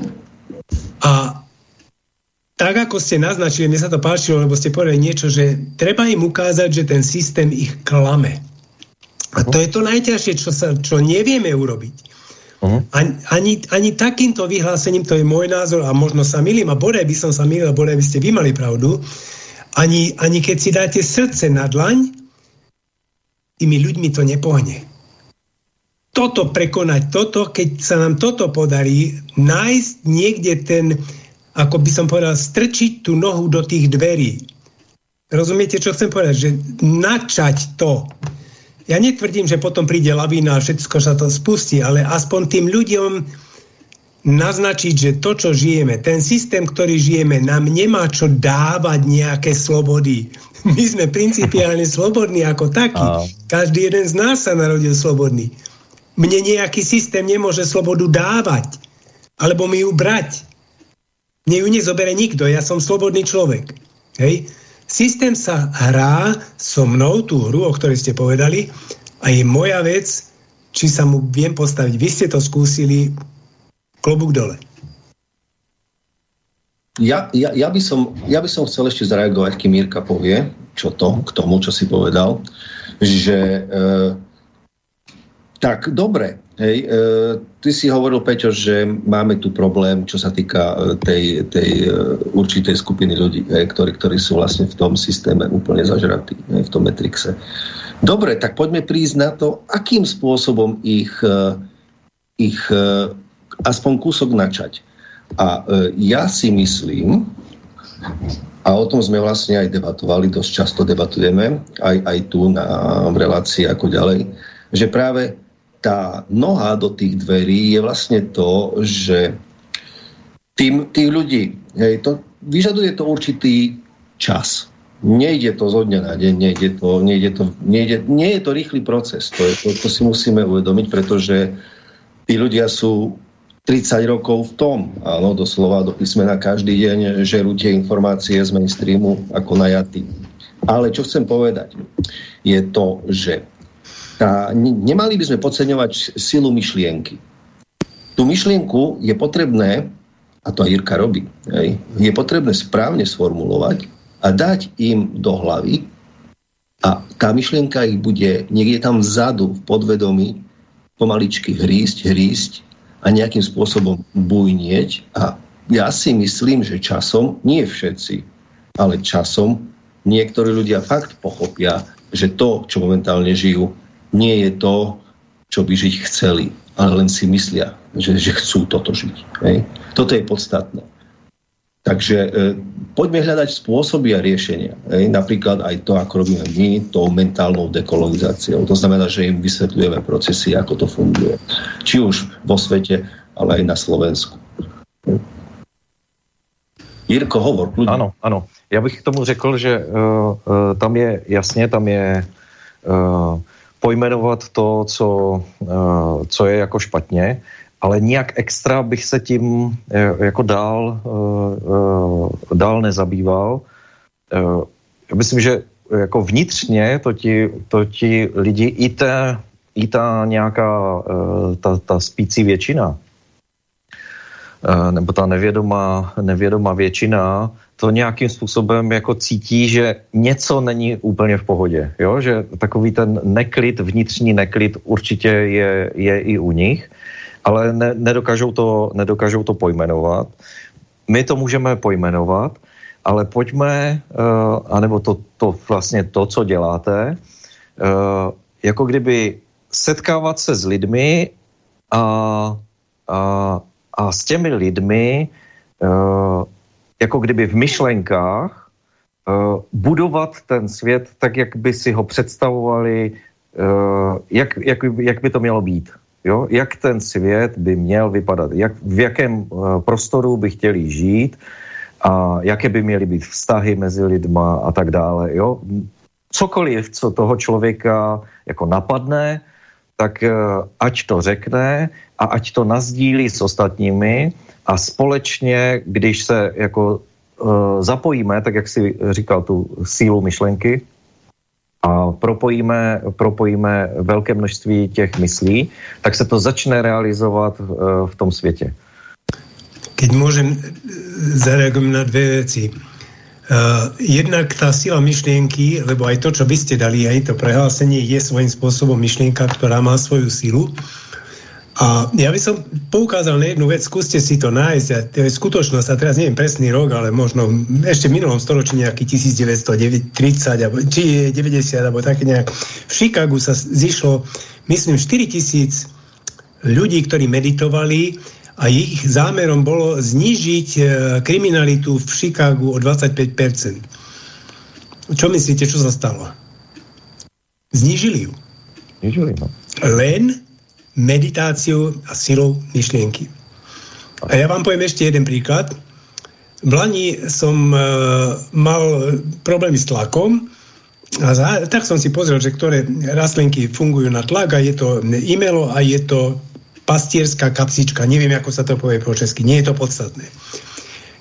A tak, ako ste naznačili, mne sa to páčilo, lebo ste povedali niečo, že treba im ukázať, že ten systém ich klame. A to je to najťažšie, čo, sa, čo nevieme urobiť. Uh-huh. Ani, ani, ani takýmto vyhlásením, to je môj názor a možno sa milím, a bodaj by som sa milil, a bodaj by ste vy mali pravdu, ani, ani keď si dáte srdce na dlaň, tými ľuďmi to nepohne. Toto prekonať, toto, keď sa nám toto podarí, nájsť niekde ten, ako by som povedal, strčiť tú nohu do tých dverí. Rozumiete, čo chcem povedať? Že načať to. Ja netvrdím, že potom príde lavína a všetko sa to spustí, ale aspoň tým ľuďom naznačiť, že to, čo žijeme, ten systém, ktorý žijeme, nám nemá čo dávať nejaké slobody. My sme principiálne slobodní ako takí. Každý jeden z nás sa narodil slobodný. Mne nejaký systém nemôže slobodu dávať, alebo mi ju brať. Mne ju nezobere nikto, ja som slobodný človek. Hej. Systém sa hrá so mnou, tú hru, o ktorej ste povedali, a je moja vec, či sa mu viem postaviť. Vy ste to skúsili, klobúk dole. Ja, ja, ja, by som, ja by som chcel ešte zareagovať, kým Mirka povie, čo to, k tomu, čo si povedal, že e, tak, dobre, hej, e, ty si hovoril, Peťo, že máme tu problém, čo sa týka tej, tej určitej skupiny ľudí, hej, ktorí, ktorí sú vlastne v tom systéme úplne zažratí, hej, v tom Matrixe. Dobre, tak poďme prísť na to, akým spôsobom ich, ich aspoň kúsok načať. A ja si myslím, a o tom sme vlastne aj debatovali, dosť často debatujeme, aj, aj tu na relácii ako ďalej, že práve tá noha do tých dverí je vlastne to, že tým, tých ľudí, hej, to, vyžaduje to určitý čas. Nejde to zo dňa na deň, nejde to, nejde to, nejde, nie je to rýchly proces. To, je, to, to si musíme uvedomiť, pretože tí ľudia sú tridsať rokov v tom, áno, doslova do písmena každý deň žerú tie informácie z mainstreamu ako najatí. Ale čo chcem povedať, je to, že tá, nemali by sme podceňovať silu myšlienky. Tú myšlienku je potrebné, a to aj Jirka robí, hej, je potrebné správne sformulovať a dať im do hlavy a tá myšlienka ich bude niekde tam vzadu v podvedomí pomaličky hrísť, hrísť a nejakým spôsobom bujnieť. A ja si myslím, že časom, nie všetci, ale časom niektorí ľudia fakt pochopia, že to, čo momentálne žijú, nie je to, čo by žiť chceli, ale len si myslia, že, že chcú toto žiť. Hej? Toto je podstatné. Takže e, poďme hľadať spôsoby a riešenia. E, napríklad aj to, ako robíme my, tou mentálnou dekolonizáciou. To znamená, že im vysvetľujeme procesy, ako to funguje. Či už vo svete, ale aj na Slovensku. Jirko, hovor. Kľudne. Ano, ano. Já bych k tomu řekl, že uh, uh, tam je, jasně, tam je uh, pojmenovat to, co, uh, co je jako špatně, ale nijak extra bych se tím jako dál, dál nezabýval. Já myslím, že jako vnitřně to ti, to ti lidi, i ta, i ta nějaká ta, ta spící většina, nebo ta nevědomá, nevědomá většina, to nějakým způsobem jako cítí, že něco není úplně v pohodě. Jo? Že takový ten neklid, vnitřní neklid určitě je, je i u nich, ale ne, nedokážou, to, nedokážou to pojmenovat. My to můžeme pojmenovat, ale pojďme, uh, anebo to, to vlastně to, co děláte, uh, jako kdyby setkávat se s lidmi a, a, a s těmi lidmi uh, jako kdyby v myšlenkách uh, budovat ten svět tak, jak by si ho představovali, uh, jak, jak, jak by to mělo být. Jo? Jak ten svět by měl vypadat, jak, v jakém uh, prostoru by chtěli žít a jaké by měly být vztahy mezi lidma a tak dále. Jo? Cokoliv, co toho člověka jako napadne, tak uh, ať to řekne a ať to nasdílí s ostatními a společně, když se jako uh, zapojíme, tak jak si říkal, tu sílu myšlenky, a propojíme, propojíme velké množství těch myslí, tak se to začne realizovat uh, v tom světě. Keď môžem, zareagujem na dve veci. Uh, jednak tá sila myšlienky, lebo aj to, čo vy ste dali, aj to prehlásenie je svojím spôsobom myšlienka, ktorá má svoju silu. A ja by som poukázal na jednu vec, skúste si to nájsť, a to je skutočnosť, a teraz neviem presný rok, ale možno ešte v minulom storočí nejaký devätnásťtridsať, alebo, či deväťdesiat, alebo také nejak. V Chicagu sa zišlo, myslím, štyritisíc ľudí, ktorí meditovali a ich zámerom bolo znížiť kriminalitu v Chicagu o dvadsaťpäť percent. Čo myslíte, čo sa stalo? Znížili ju. Znížili, no. Len meditáciou a silou myšlienky. A ja vám poviem ešte jeden príklad. V Lani som e, mal problémy s tlakom a za, tak som si pozrel, že ktoré rastlinky fungujú na tlak a je to imelo a je to pastierská kapsička. Neviem, ako sa to povie po česky. Nie je to podstatné.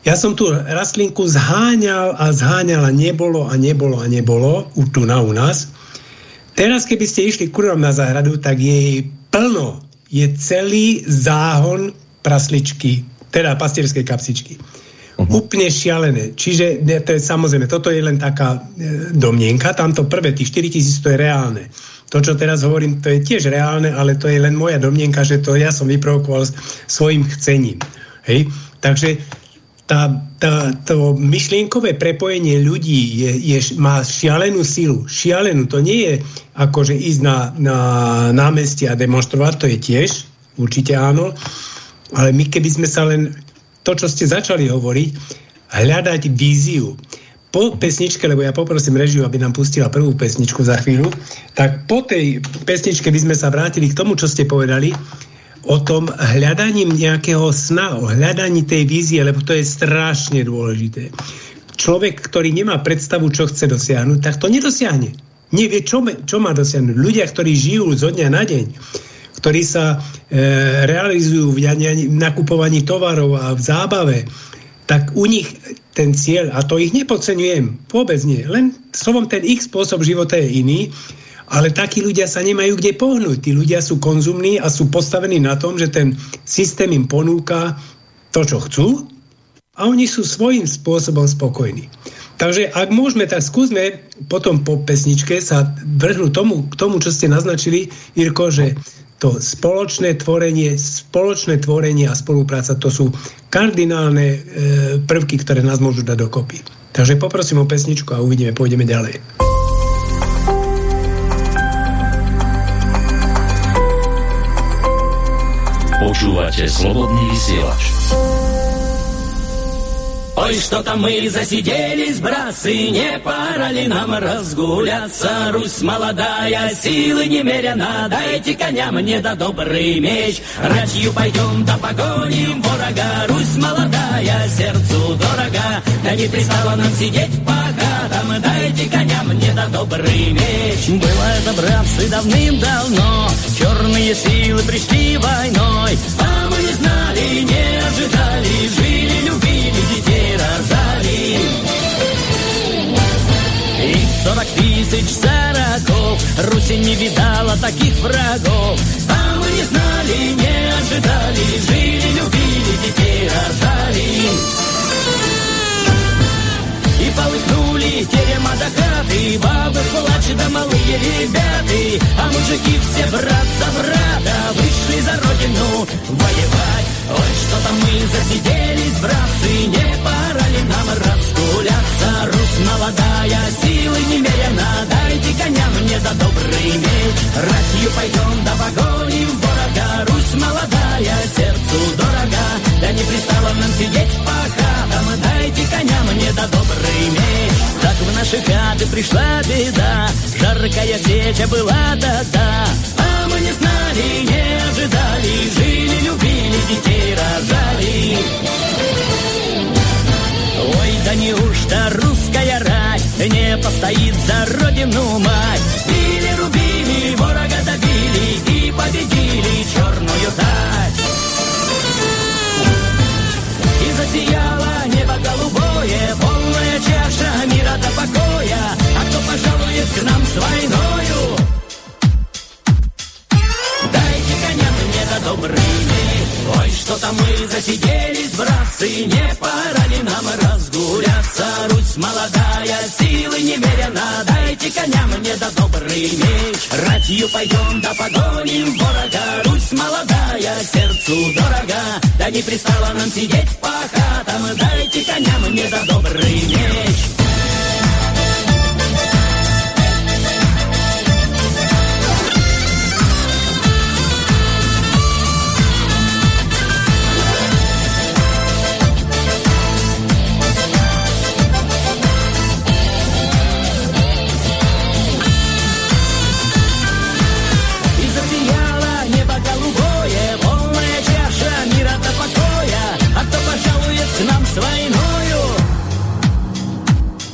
Ja som tú rastlinku zháňal a zháňal a nebolo a nebolo a nebolo u, tu na u nás. Teraz, keby ste išli kurvom na záhradu, tak je jej plno. Je celý záhon prasličky, teda pastierskej kapsičky. Uh-huh. Úplne šialené. Čiže to je, samozrejme, toto je len taká e, domnienka. Tamto prvé, tých štyri tisíc, to je reálne. To, čo teraz hovorím, to je tiež reálne, ale to je len moja domnienka, že to ja som vyprovokoval svojim chcením. Hej? Takže tá, tá, to myšlienkové prepojenie ľudí je, je, má šialenú silu. Šialenú. To nie je akože ísť na, na námestie a demonstrovať, to je tiež, určite áno, ale my keby sme sa len, to, čo ste začali hovoriť, hľadať víziu. Po pesničke, lebo ja poprosím režiu, aby nám pustila prvú pesničku za chvíľu, tak po tej pesničke by sme sa vrátili k tomu, čo ste povedali, o tom hľadaním nejakého sna, o hľadaní tej vízie, lebo to je strašne dôležité. Človek, ktorý nemá predstavu, čo chce dosiahnuť, tak to nedosiahne. Nevie, čo, čo má dosiahnuť. Ľudia, ktorí žijú zo dňa na deň, ktorí sa e, realizujú v nakupovaní tovarov a v zábave, tak u nich ten cieľ, a to ich nepodceňujem, vôbec nie, len slovom ten ich spôsob života je iný, ale takí ľudia sa nemajú kde pohnúť. Tí ľudia sú konzumní a sú postavení na tom, že ten systém im ponúka to, čo chcú a oni sú svojím spôsobom spokojní. Takže ak môžeme, tak skúsme potom po pesničke sa vrhnúť tomu, k tomu, čo ste naznačili, Jirko, že to spoločné tvorenie, spoločné tvorenie a spolupráca, to sú kardinálne e, prvky, ktoré nás môžu dať dokopy. Takže poprosím o pesničku a uvidíme, pôjdeme ďalej. Počúvate Slobodný vysielač. Ой, что-то мы засиделись, братцы, не пора ли нам разгуляться? Русь молодая, силы немерено, дайте коня мне да добрый меч. Ратью пойдем да погоним ворога, Русь молодая, сердцу дорога. Да не пристало нам сидеть по хатам, дайте коня мне да добрый меч. Было это, братцы, давным-давно, черные силы пришли войной, а мы не знали, не ожидали, жили, любили, детей рождали. Их сорок тысяч сороков, Руси не видала таких врагов, а мы не знали, не ожидали, жили, любили, детей рождали. И полыхнули терема до хаты, бабы плачь да малые ребята, а мужики все брат за брата вышли за родину воевать. Ой, что-то мы засиделись, братцы, не пора ли нам разгуляться? Русь молодая, силы немерено, дайте коня мне да добрый меч. Ратью пойдем да погоним ворога, Русь молодая, сердцу дорога. Да не пристало нам сидеть по хатам, дайте коня мне да добрый меч. Так в наши хаты пришла беда, жаркая сеча была тогда, а мы не знали, не ожидали, жили, любили, детей рожали. Ой, да неужто русская рать не постоит за родину мать? Били, рубили, ворога добили и победили черную дать. И засияло небо голубое, полная чаша мира до покоя, а кто пожалует к нам с войною? Дайте коня мне да добрый меч. Ой, что-то мы засиделись, братцы, не пора ли нам разгуляться? Русь молодая, силы немерено, дайте коня мне да добрый меч. Ратью пойдем да погоним ворога, Русь молодая, сердцу дорога. Да не пристало нам сидеть по хатам, дайте коня мне да добрый меч. К нам с войною.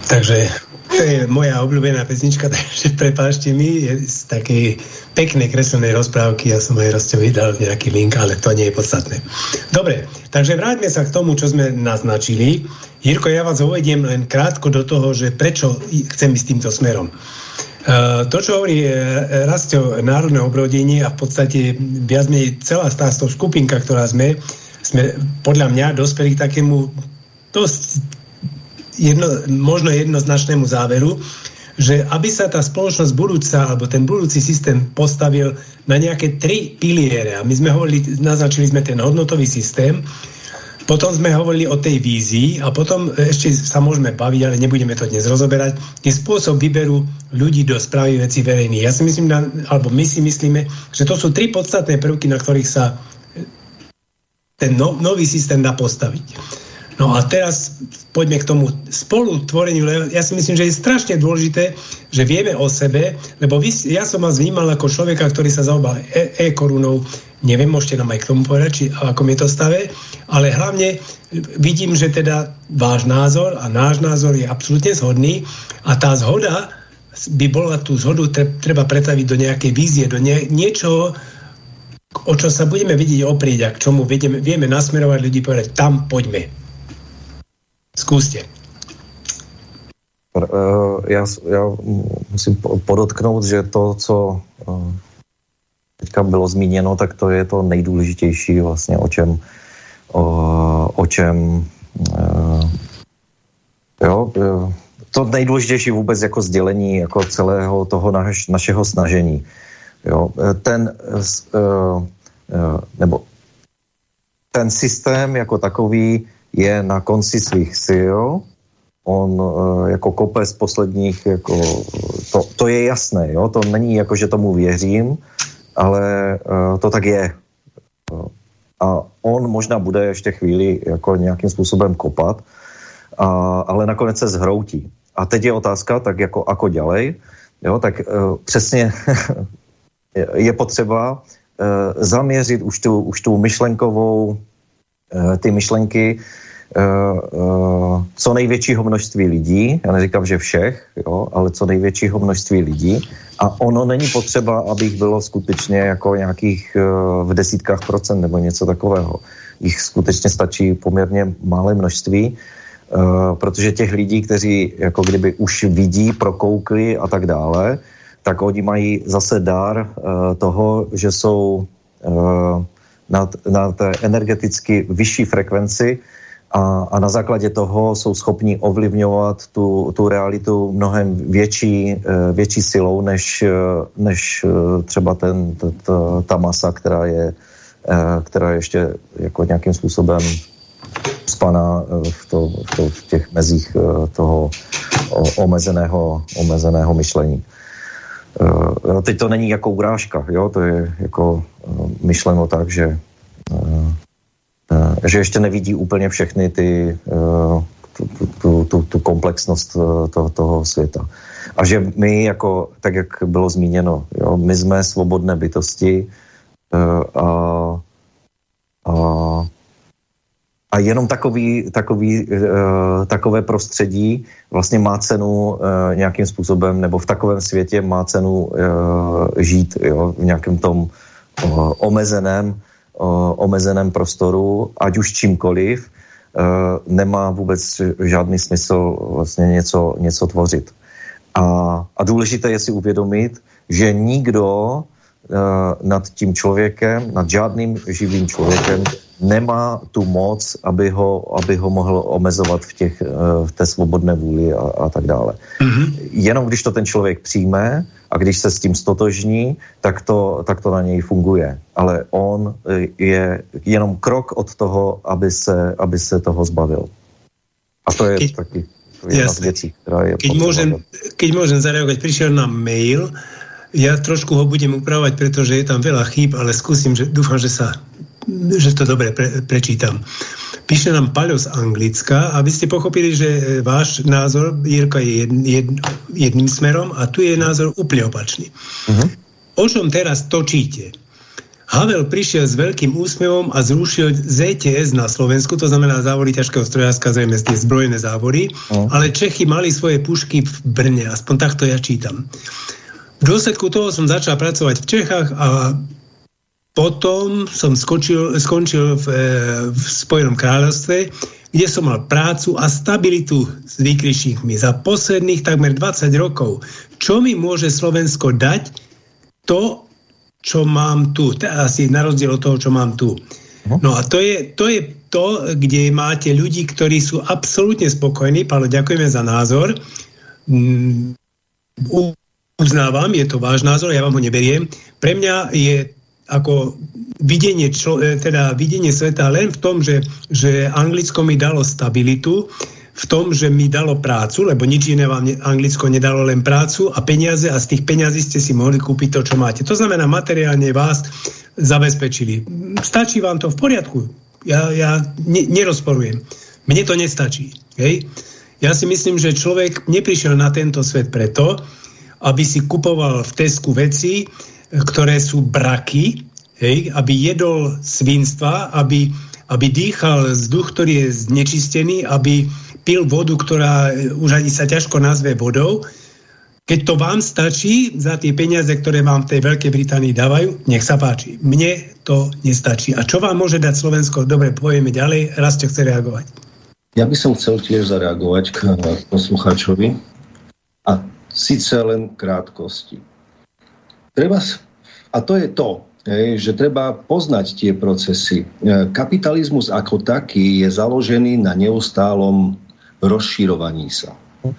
Takže to je moja obľúbená pesnička, takže prepáčte mi, je z takej peknej kreslenej rozprávky, ja som aj Rostovi dal nejaký link, ale to nie je podstatné. Dobre, takže vráťme sa k tomu, čo sme naznačili. Jirko, ja vás uvediem len krátko do toho, že prečo chcem ísť týmto smerom. Uh, to, čo hovorí uh, Rastio národné obrodenie a v podstate viac menej celá táto skupinka, ktorá sme, sme podľa mňa dospeli k takému dosť jedno, možno jednoznačnému záveru, že aby sa tá spoločnosť budúca, alebo ten budúci systém postavil na nejaké tri piliere. A my sme hovorili, naznačili sme ten hodnotový systém, potom sme hovorili o tej vízii a potom ešte sa môžeme baviť, ale nebudeme to dnes rozoberať, je spôsob výberu ľudí do správy vecí verejných. Ja si myslím, alebo my si myslíme, že to sú tri podstatné prvky, na ktorých sa ten no, nový systém dá postaviť. No a teraz poďme k tomu spolutvoreniu. Ja si myslím, že je strašne dôležité, že vieme o sebe, lebo vy, ja som vás vnímal ako človeka, ktorý sa zaobal e- e-korunou. Neviem, môžete nám aj k tomu povedať, či ako mi to stave, ale hlavne vidím, že teda váš názor a náš názor je absolútne zhodný a tá zhoda by bola tú zhodu treba pretaviť do nejakej vízie, do nie, niečoho, o čo sa budeme vidieť oprieť a k čomu vieme, vieme nasmerovať ľudí, povedať, tam poďme. Skúste. Já, já musím podotknout, že to, co teďka bylo zmíněno, tak to je to nejdůležitější vlastně, o čem o, o čem jo, to nejdůležitější vůbec jako sdělení jako celého toho naš, našeho snažení. Jo, ten nebo ten systém jako takový je na konci svých sil, on jako kope z posledních, jako, to, to je jasné, jo? To není jako, že tomu věřím, ale to tak je. A on možná bude ještě chvíli jako nějakým způsobem kopat, a, ale nakonec se zhroutí. A teď je otázka, tak jako ako ďalej, jo? Tak přesně je potřeba zaměřit už tu, už tu myšlenkovou ty myšlenky co největšího množství lidí, já neříkám, že všech, jo, ale co největšího množství lidí a ono není potřeba, aby jich bylo skutečně jako nějakých v desítkách procent nebo něco takového. Jich skutečně stačí poměrně malé množství, protože těch lidí, kteří jako kdyby už vidí, prokoukli a tak dále, tak oni mají zase dar toho, že jsou na, na té energeticky vyšší frekvenci a, a na základě toho jsou schopni ovlivňovat tu, tu realitu mnohem větší, větší silou, než, než třeba ten, ta, ta masa, která je, která je ještě jako nějakým způsobem spaná v, to, v, to, v těch mezích toho omezeného, omezeného myšlení. Uh, teď to není jako urážka, jo? To je jako uh, myšleno tak, že, uh, uh, že ještě nevidí úplně všechny ty, uh, tu, tu, tu, tu komplexnost uh, toho, toho světa. A že my, jako, tak jak bylo zmíněno, jo? My jsme svobodné bytosti uh, a, a A jenom takový, takový, uh, takové prostředí vlastně má cenu uh, nějakým způsobem, nebo v takovém světě má cenu uh, žít, jo, v nějakém tom uh, omezeném, uh, omezeném prostoru, ať už čímkoliv, uh, nemá vůbec žádný smysl vlastně něco, něco tvořit. A, a důležité je si uvědomit, že nikdo uh, nad tím člověkem, nad žádným živým člověkem nemá tu moc, aby ho, aby ho mohl omezovat v, těch, v té svobodné vůli a, a tak dále. Mm-hmm. Jenom když to ten člověk přijme a když se s tím stotožní, tak to, tak to na něj funguje. Ale on je jenom krok od toho, aby se, aby se toho zbavil. A to je keď, taky jedna z věcí, která je keď môžem, keď môžem zareagovať, prišiel nám mail, ja trošku ho budem upravovať, pretože je tam veľa chýb, ale skúsim, že dúfam, že sa že to dobre pre, prečítam. Píše nám Paľo z Anglicka, aby ste pochopili, že váš názor, Jirka, je jed, jed, jedným smerom a tu je názor úplne opačný. Uh-huh. O čom teraz točíte? Havel prišiel s veľkým úsmevom a zrušil zet té es na Slovensku, to znamená závory ťažkého strojárska, zrejme tie zbrojené závory, mm. ale Čechy mali svoje pušky v Brne, aspoň takto ja čítam. V dôsledku toho som začal pracovať v Čechách a potom som skočil, skončil v, v Spojenom kráľovstve, kde som mal prácu a stabilitu s výkričníkmi za posledných takmer dvadsať rokov. Čo mi môže Slovensko dať? To, čo mám tu. Asi na rozdiel od toho, čo mám tu. No a to je, to je to, kde máte ľudí, ktorí sú absolútne spokojní. Pálo, ďakujeme za názor. Uznávam, je to váš názor, ja vám ho neberiem. Pre mňa je ako videnie, člo, teda videnie sveta len v tom, že, že Anglicko mi dalo stabilitu, v tom, že mi dalo prácu, lebo nič iné vám Anglicko nedalo, len prácu a peniaze a z tých peňazí ste si mohli kúpiť to, čo máte. To znamená, materiálne vás zabezpečili. Stačí vám to v poriadku? Ja, ja ne, nerozporujem. Mne to nestačí. Hej? Ja si myslím, že človek neprišiel na tento svet preto, aby si kupoval v Tesku veci, ktoré sú braky, hej? Aby jedol svinstva, aby, aby dýchal vzduch, ktorý je znečistený, aby pil vodu, ktorá už ani sa ťažko nazve vodou. Keď to vám stačí za tie peniaze, ktoré vám v tej Veľkej Británii dávajú, nech sa páči. Mne to nestačí. A čo vám môže dať Slovensko? Dobre, povieme ďalej. Raz, čo chce reagovať. Ja by som chcel tiež zareagovať k poslucháčovi. A síce len krátkosti. Treba, a to je to, že treba poznať tie procesy. Kapitalizmus ako taký je založený na neustálom rozširovaní sa.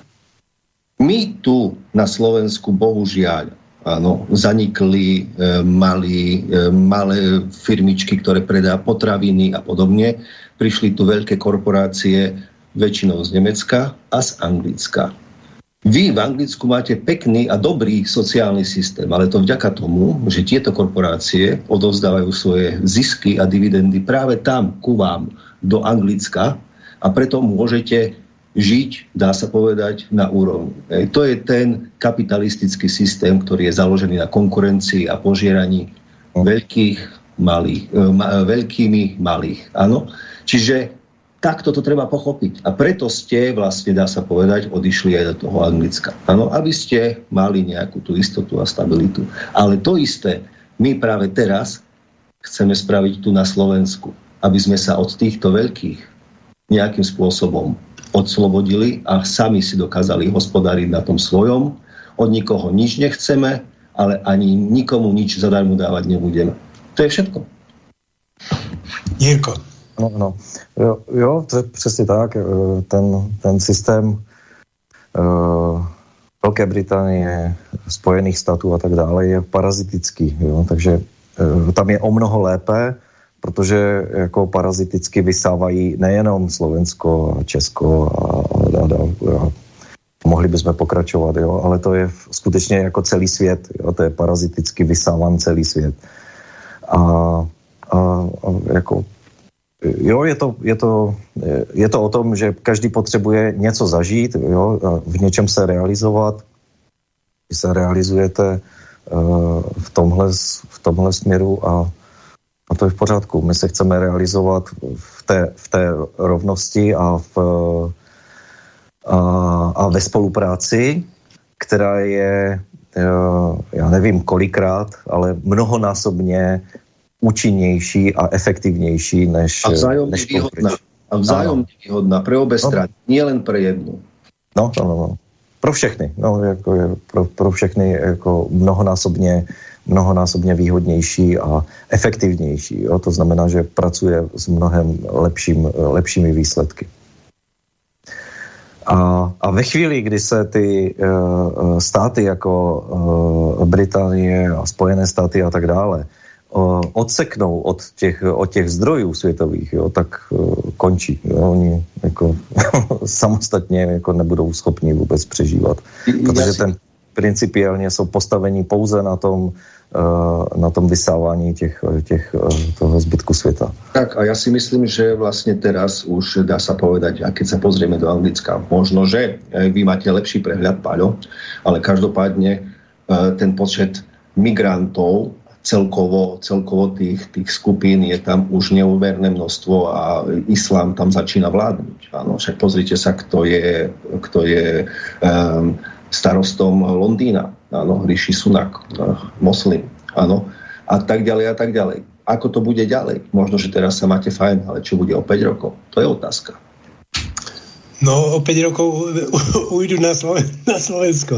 My tu na Slovensku, bohužiaľ, áno, zanikli e, malí, e, malé firmičky, ktoré predá potraviny a podobne. Prišli tu veľké korporácie, väčšinou z Nemecka a z Anglicka. Vy v Anglicku máte pekný a dobrý sociálny systém, ale to vďaka tomu, že tieto korporácie odovzdávajú svoje zisky a dividendy práve tam, ku vám, do Anglicka a preto môžete žiť, dá sa povedať, na úrovni. To je ten kapitalistický systém, ktorý je založený na konkurencii a požieraní veľkých, malých, ma, veľkými malých. Áno? Čiže takto to treba pochopiť. A preto ste vlastne, dá sa povedať, odišli aj do toho Anglicka. Áno? Aby ste mali nejakú tú istotu a stabilitu. Ale to isté my práve teraz chceme spraviť tu na Slovensku. Aby sme sa od týchto veľkých nejakým spôsobom odslobodili a sami si dokázali hospodáriť na tom svojom. Od nikoho nič nechceme, ale ani nikomu nič zadarmo dávať nebudeme. To je všetko. Jirko. No, no. Jo, jo, to je přesně tak. Ten, ten systém uh, Velké Británie, Spojených států a tak dále je parazitický. Jo? Takže uh, tam je o mnoho lépe, protože jako paraziticky vysávají nejenom Slovensko a Česko a, a, a, a mohli bychom pokračovat, jo? Ale to je skutečně jako celý svět, jo? To je paraziticky vysávan celý svět. A, a, a jako jo, je to, je, to, je to o tom, že každý potřebuje něco zažít, jo? V něčem se realizovat. Vy se realizujete uh, v tomhle, v tomhle směru a A to je v pořádku. My se chceme realizovat v té, v té rovnosti a, v, a, a ve spolupráci, která je, já nevím kolikrát, ale mnohonásobně účinnější a efektivnější než... A vzájomne výhodná. A vzájomne výhodná pre obe strany, no. Nie len pre jednu. No, no, no. Pro všechny. No, jako, pro, pro všechny jako mnohonásobně mnohonásobně výhodnější a efektivnější. Jo? To znamená, že pracuje s mnohem lepším, lepšími výsledky. A, a ve chvíli, kdy se ty uh, státy jako uh, Británie a Spojené státy a tak dále uh, odseknou od těch, od těch zdrojů světových, jo, tak uh, končí. Jo? Oni jako samostatně jako nebudou schopni vůbec přežívat. Protože ten principiálně jsou postavení pouze na tom, na tom vysávání těch, těch, toho zbytku sveta. Tak a ja si myslím, že vlastne teraz už dá sa povedať, a keď sa pozrieme do Anglicka, možno, že vy máte lepší prehľad, Paľo, ale každopádne ten počet migrantov, celkovo, celkovo tých, tých skupín je tam už neuverné množstvo a islám tam začína vládnuť. Áno, však pozrite sa, kto je, kto je um, starostom Londýna. Áno, Rishi Sunak, moslim. Áno, a tak ďalej a tak ďalej. Ako to bude ďalej? Možno, že teraz sa máte fajn, ale čo bude o päť rokov? To je otázka. No, o päť rokov ujdu na, Sloven- na Slovensko.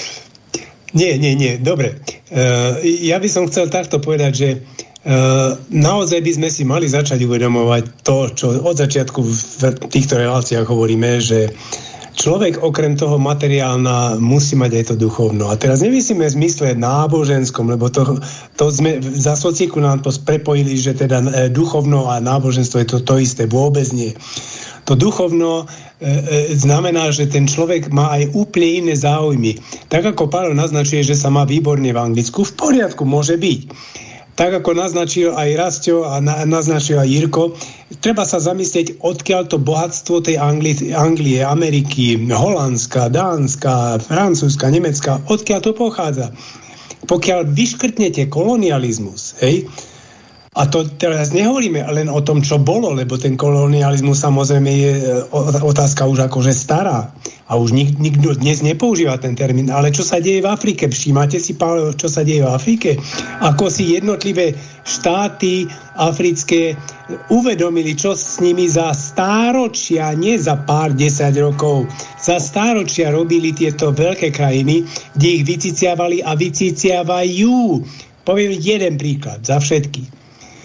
Nie, nie, nie, dobre. Uh, ja by som chcel takto povedať, že uh, naozaj by sme si mali začať uvedomovať to, čo od začiatku v týchto reláciách hovoríme, že človek okrem toho materiálna musí mať aj to duchovno. A teraz nemyslíme v zmysle náboženskom, lebo to, to sme za sociku nám to prepojili, že teda duchovno a náboženstvo je to to isté. Vôbec nie. To duchovno e, e, znamená, že ten človek má aj úplne iné záujmy. Tak ako Pálo naznačuje, že sa má výborne v Anglicku, v poriadku môže byť. Tak ako naznačil aj Rastio a na, naznačil aj Jirko, treba sa zamyslieť, odkiaľ to bohatstvo tej Anglie, Anglie, Ameriky, Holandska, Dánska, Francúzska, Nemecka, odkiaľ to pochádza. Pokiaľ vyškrtnete kolonializmus, hej, a to teraz nehovoríme len o tom, čo bolo, lebo ten kolonializmus samozrejme je otázka už akože stará. A už nik, nikto dnes nepoužíva ten termín. Ale čo sa deje v Afrike? Všímate si, Pálo, čo sa deje v Afrike? Ako si jednotlivé štáty africké uvedomili, čo s nimi za stáročia, nie za pár desať rokov, za stáročia robili tieto veľké krajiny, kde ich vyciciavali a vyciciavajú. Poviem jeden príklad za všetky.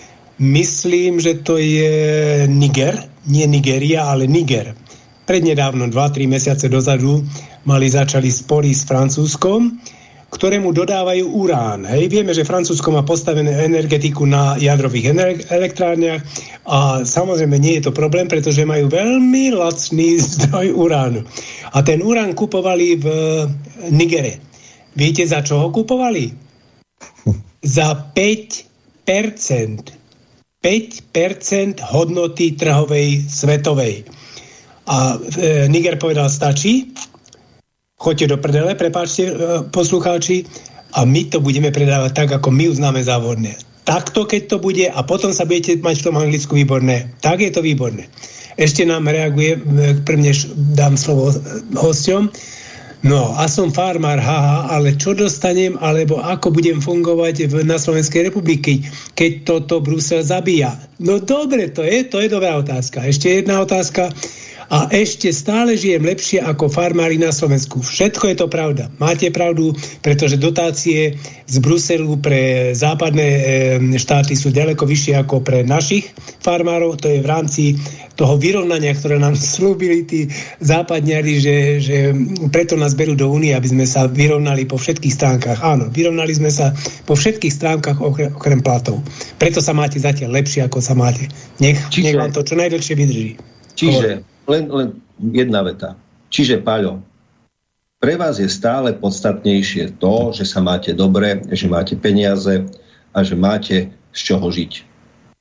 Myslím, že to je Niger, nie Nigeria, ale Niger. Prednedávno, dva tri mesiace dozadu, mali začali spory s Francúzskom, ktorému dodávajú urán. Hej, vieme, že Francúzsko má postavenú energetiku na jadrových elektrárniach a samozrejme nie je to problém, pretože majú veľmi lacný zdroj uránu. A ten urán kupovali v Nigere. Viete, za čo ho kupovali? Za päť percent. päť percent hodnoty trhovej svetovej. A e, Niger povedal, stačí, choďte do prdele, prepáčte, e, poslucháči, a my to budeme predávať tak, ako my uznáme závodné. Takto, keď to bude, a potom sa budete mať v tom Anglicku výborné. Tak je to výborné. Ešte nám reaguje, prvne dám slovo hosťom. No, a som farmár, haha, ale čo dostanem, alebo ako budem fungovať v, na Slovenskej republike, keď toto Brusel zabíja? No dobre, to je, to je dobrá otázka. Ešte jedna otázka. A ešte stále žijem lepšie ako farmári na Slovensku. Všetko je to pravda. Máte pravdu, pretože dotácie z Bruselu pre západné e, štáty sú ďaleko vyššie ako pre našich farmárov. To je v rámci toho vyrovnania, ktoré nám slúbili tí západňari, že, že preto nás berú do únie, aby sme sa vyrovnali po všetkých stránkach. Áno, vyrovnali sme sa po všetkých stránkach okrem, okrem platov. Preto sa máte zatiaľ lepšie, ako sa máte. Nech, čiže, nech vám to čo najdlhšie vydrží. Čiže len, len jedna veta. Čiže, Paľo, pre vás je stále podstatnejšie to, že sa máte dobre, že máte peniaze a že máte z čoho žiť.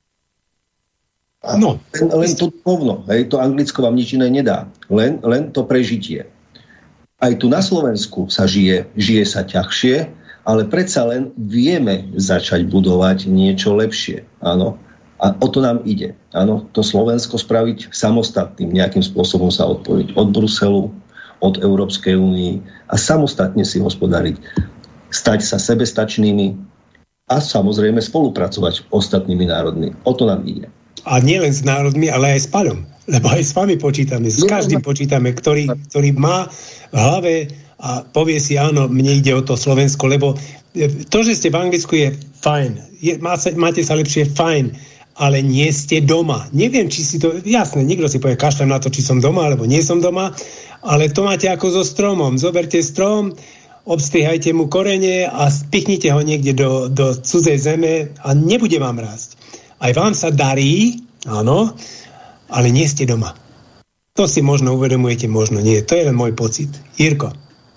A no, len, len to duchovno, hej, to Anglicko vám nič iné nedá. Len, len to prežitie. Aj tu na Slovensku sa žije, žije sa ťažšie, ale predsa len vieme začať budovať niečo lepšie. Áno. A o to nám ide. Áno, to Slovensko spraviť samostatným, nejakým spôsobom sa odpojiť od Bruselu, od Európskej únie a samostatne si hospodariť. Stať sa sebestačnými a samozrejme spolupracovať s ostatnými národmi. O to nám ide. A nie len s národmi, ale aj s Paľom. Lebo aj s vami počítame, s každým počítame, ktorý, ktorý má v hlave a povie si, áno, mne ide o to Slovensko, lebo to, že ste v Anglicku je fajn. Je, máte sa lepšie, fajn. Ale nie ste doma. Neviem, či si to... Jasné, niekto si povie, kašľam na to, či som doma, alebo nie som doma, ale to máte ako so stromom. Zoberte strom, obstrihajte mu korene a spichnite ho niekde do, do cudzej zeme a nebude vám rásť. Aj vám sa darí, áno, ale nie ste doma. To si možno uvedomujete, možno nie. To je len môj pocit. Jirko.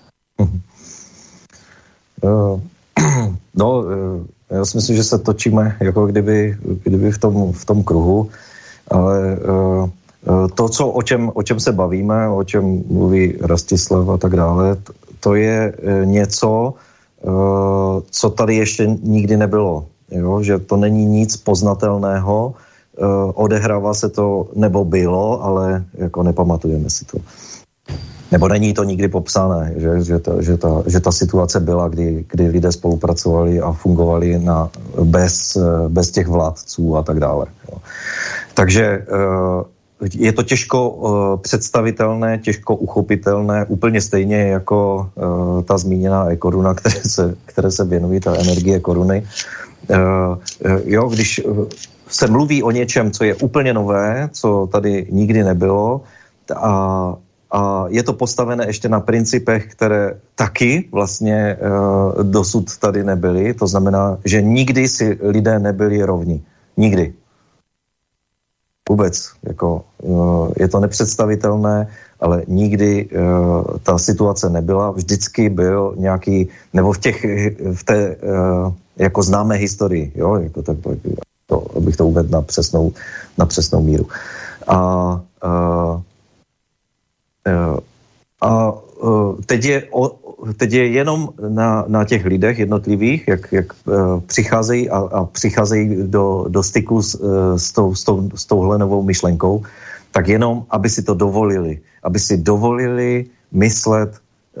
Uh, no... Uh... Já si myslím, že se točíme jako kdyby, kdyby v, tom, v tom kruhu, ale uh, to, co, o, čem, o čem se bavíme, o čem mluví Rastislav a tak dále, to je něco, co tady ještě nikdy nebylo. Jo? Že to není nic poznatelného, odehrává se to, nebo bylo, ale jako nepamatujeme si to. Nebo není to nikdy popsané, že, že, ta, že, ta, že ta situace byla, kdy, kdy lidé spolupracovali a fungovali na, bez, bez těch vládců a tak dále. Jo. Takže je to těžko představitelné, těžko uchopitelné, úplně stejně jako ta zmíněná e-koruna, které se, které se věnují, ta energie koruny. Jo, když se mluví o něčem, co je úplně nové, co tady nikdy nebylo, a A je to postavené ještě na principech, které taky vlastně e, dosud tady nebyly. To znamená, že nikdy si lidé nebyli rovni. Nikdy. Vůbec. Jako, e, je to nepředstavitelné, ale nikdy e, ta situace nebyla. Vždycky byl nějaký, nebo v, těch, v té e, jako známé historii, jo, jako tak, to, abych to uvedl na přesnou, na přesnou míru. A e, A teď je, teď je jenom na, na těch lidech jednotlivých, jak, jak přicházejí a, a přicházejí do, do styku s, s, tou, s, tou, s touhle novou myšlenkou, tak jenom, aby si to dovolili. Aby si dovolili myslet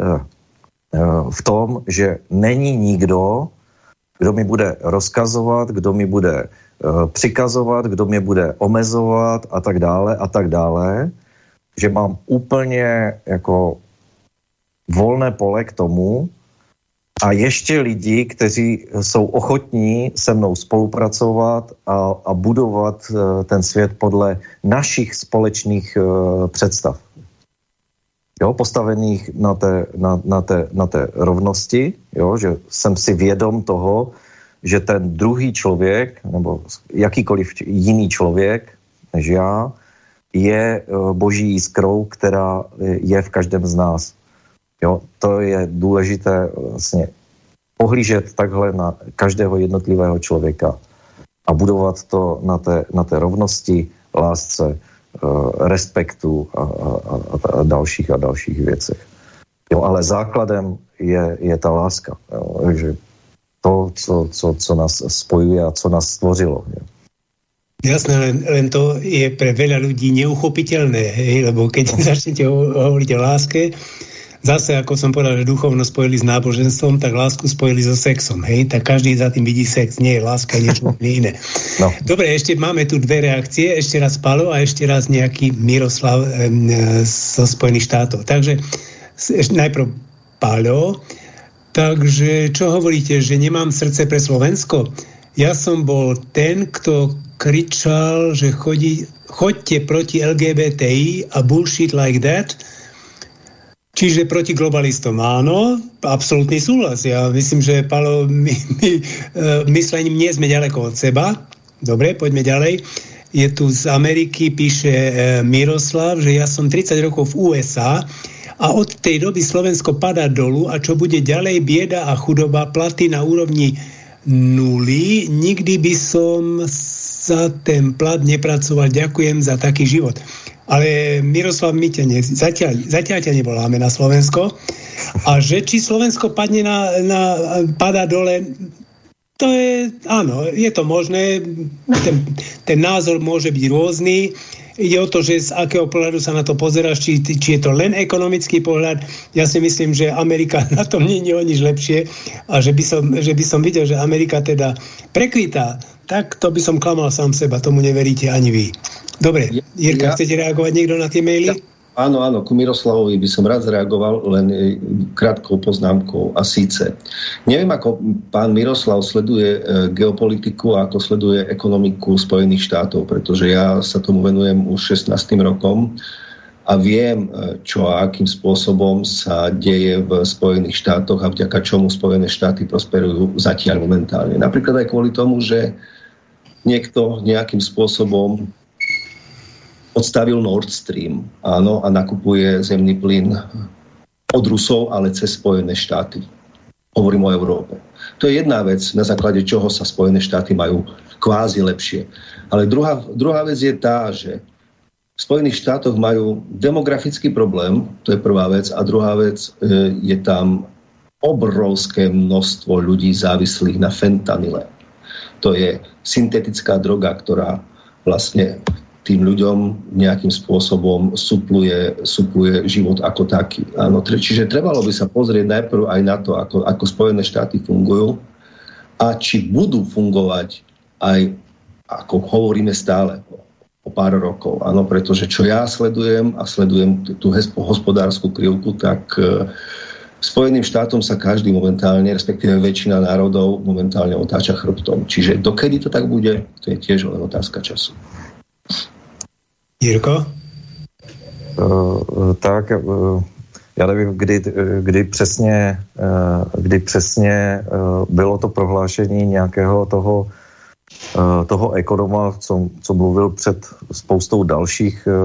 v tom, že není nikdo, kdo mi bude rozkazovat, kdo mi bude přikazovat, kdo mě bude omezovat a tak dále a tak dále, že mám úplně jako volné pole k tomu a ještě lidi, kteří jsou ochotní se mnou spolupracovat a, a budovat ten svět podle našich společných uh, představ. Jo, postavených na té, na, na, té, na té rovnosti, jo, že jsem si vědom toho, že ten druhý člověk, nebo jakýkoliv jiný člověk než já, je boží jiskrou, která je v každém z nás. Jo, to je důležité vlastně pohlížet takhle na každého jednotlivého člověka a budovat to na té, na té rovnosti, lásce, respektu a, a, a dalších a dalších věcech. Jo, ale základem je, je ta láska. Jo, takže to, co, co, co nás spojuje a co nás stvořilo. Jo. Jasné, len, len to je pre veľa ľudí neuchopiteľné, hej, lebo keď začnete ho, hovoriť o láske, zase, ako som povedal, že duchovno spojili s náboženstvom, tak lásku spojili so sexom, hej, tak každý za tým vidí sex, nie je láska, niečo iné. No. Dobre, ešte máme tu dve reakcie, ešte raz Palo a ešte raz nejaký Miroslav e, zo Spojených štátov. Takže ešte najprv Palo, takže čo hovoríte, že nemám srdce pre Slovensko? Ja som bol ten, kto kričal, že chodí, choďte proti el gé bé té í a bullshit like that. Čiže proti globalistom. Áno, absolútny súhlas. Ja myslím, že Palo, my, my myslením nie sme ďaleko od seba. Dobre, poďme ďalej. Je tu z Ameriky, píše Miroslav, že ja som tridsať rokov v ú es á a od tej doby Slovensko padá dolu a čo bude ďalej, bieda a chudoba, platy na úrovni nuly, nikdy by som za ten plat nepracoval. Ďakujem za taký život. Ale Miroslav, my ťa ne, zatiaľ, zatiaľ ťa nevoláme na Slovensko. A že či Slovensko padne na, na, padá dole, to je, áno, je to možné. Ten, ten názor môže byť rôzny. Ide o to, že z akého pohľadu sa na to pozeráš, či, či je to len ekonomický pohľad. Ja si myslím, že Amerika na tom nie je o nič lepšie a že by som, že by som videl, že Amerika teda prekvitá, tak to by som klamal sám seba, tomu neveríte ani vy. Dobre, Jirka, ja, chcete reagovať niekto na tie maily? Ja, áno, áno, ku Miroslavovi by som rád zareagoval len krátkou poznámkou a síce. Neviem, ako pán Miroslav sleduje geopolitiku a ako sleduje ekonomiku Spojených štátov, pretože ja sa tomu venujem už šestnástim rokom a viem, čo a akým spôsobom sa deje v Spojených štátoch a vďaka čomu Spojené štáty prosperujú zatiaľ momentálne. Napríklad aj kvôli tomu, že niekto nejakým spôsobom odstavil Nord Stream, áno, a nakupuje zemný plyn od Rusov, ale cez Spojené štáty. Hovorím o Európe. To je jedna vec, na základe čoho sa Spojené štáty majú kvázi lepšie. Ale druhá, druhá vec je tá, že v Spojených štátoch majú demografický problém, to je prvá vec, a druhá vec e, je tam obrovské množstvo ľudí závislých na fentanyle. To je syntetická droga, ktorá vlastne tým ľuďom nejakým spôsobom supluje, supluje život ako taký. Áno, čiže trebalo by sa pozrieť najprv aj na to, ako, ako Spojené štáty fungujú a či budú fungovať aj, ako hovoríme stále, o pár rokov. Áno, pretože čo ja sledujem a sledujem tú hospodárskú krivku, tak Spojeným štátom sa každý momentálne, respektíve väčšina národov momentálne otáča chrbtom. Čiže dokedy to tak bude, to je tiež len otázka času. Jirko? Uh, tak, uh, já nevím, kdy, kdy přesně, uh, kdy přesně uh, bylo to prohlášení nějakého toho, uh, toho ekonoma, co, co mluvil před spoustou dalších uh,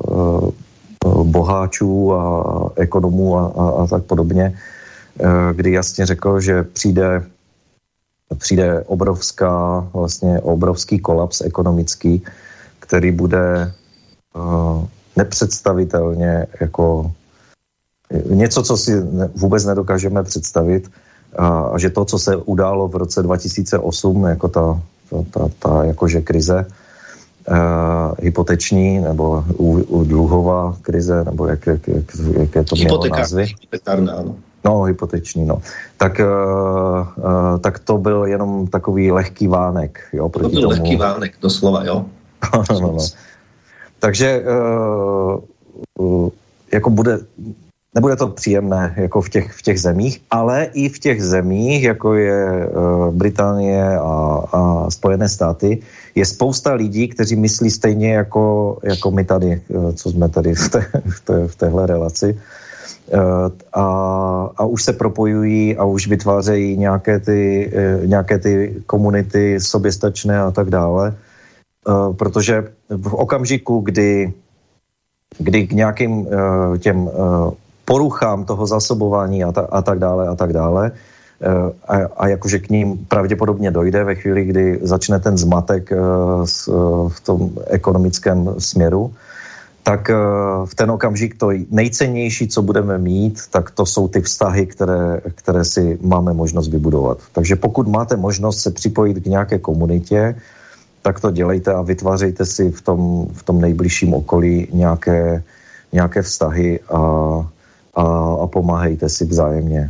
uh, boháčů a ekonomů a, a, a tak podobně, uh, kdy jasně řekl, že přijde, přijde obrovská, vlastně obrovský kolaps ekonomický, který bude Uh, nepředstavitelně jako něco, co si ne, vůbec nedokážeme představit a, a že to, co se událo v roce dva tisíce osm, jako ta, ta, ta, ta jakože krize uh, hypoteční nebo u, u dluhová krize, nebo jak, jak, jak, jak je to mělo názvy? Hypotekárná, no, hypoteční, no. Tak, uh, uh, tak to byl jenom takový lehký vánek. Jo, to byl tomu. Lehký vánek, doslova, jo? no, no, no. Takže uh, uh, jako bude, nebude to příjemné jako v těch, v těch zemích, ale i v těch zemích, jako je uh, Británie a, a Spojené státy, je spousta lidí, kteří myslí stejně jako, jako my tady, uh, co jsme tady v, té, v, té, v téhle relaci. Uh, a, a už se propojují a už vytvářejí nějaké ty, uh, nějaké ty komunity soběstačné a tak dále. Uh, protože v okamžiku, kdy, kdy k nějakým uh, těm uh, poruchám toho zasobování a, ta, a tak dále a tak dále uh, a, a jakože k ním pravděpodobně dojde ve chvíli, kdy začne ten zmatek uh, s, uh, v tom ekonomickém směru, tak uh, v ten okamžik to nejcennější, co budeme mít, tak to jsou ty vztahy, které, které si máme možnost vybudovat. Takže pokud máte možnost se připojit k nějaké komunitě, tak to dělejte a vytvářejte si v tom, v tom nejbližším okolí nějaké, nějaké vztahy a, a, a pomáhejte si vzájemně.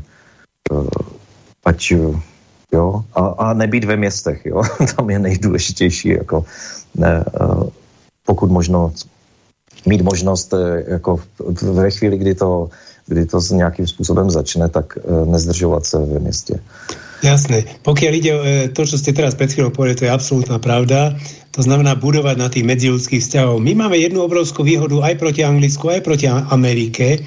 Ať, jo, a, a nebýt ve městech, jo, tam je nejdůležitější, jako ne, pokud možno mít možnost, jako ve chvíli, kdy to, kdy to nějakým způsobem začne, tak nezdržovat se ve městě. Jasné. Pokiaľ ide o to, čo ste teraz pred chvíľou povedali, to je absolútna pravda. To znamená budovať na tých medziľudských vzťahov. My máme jednu obrovskú výhodu aj proti Anglicku, aj proti Amerike,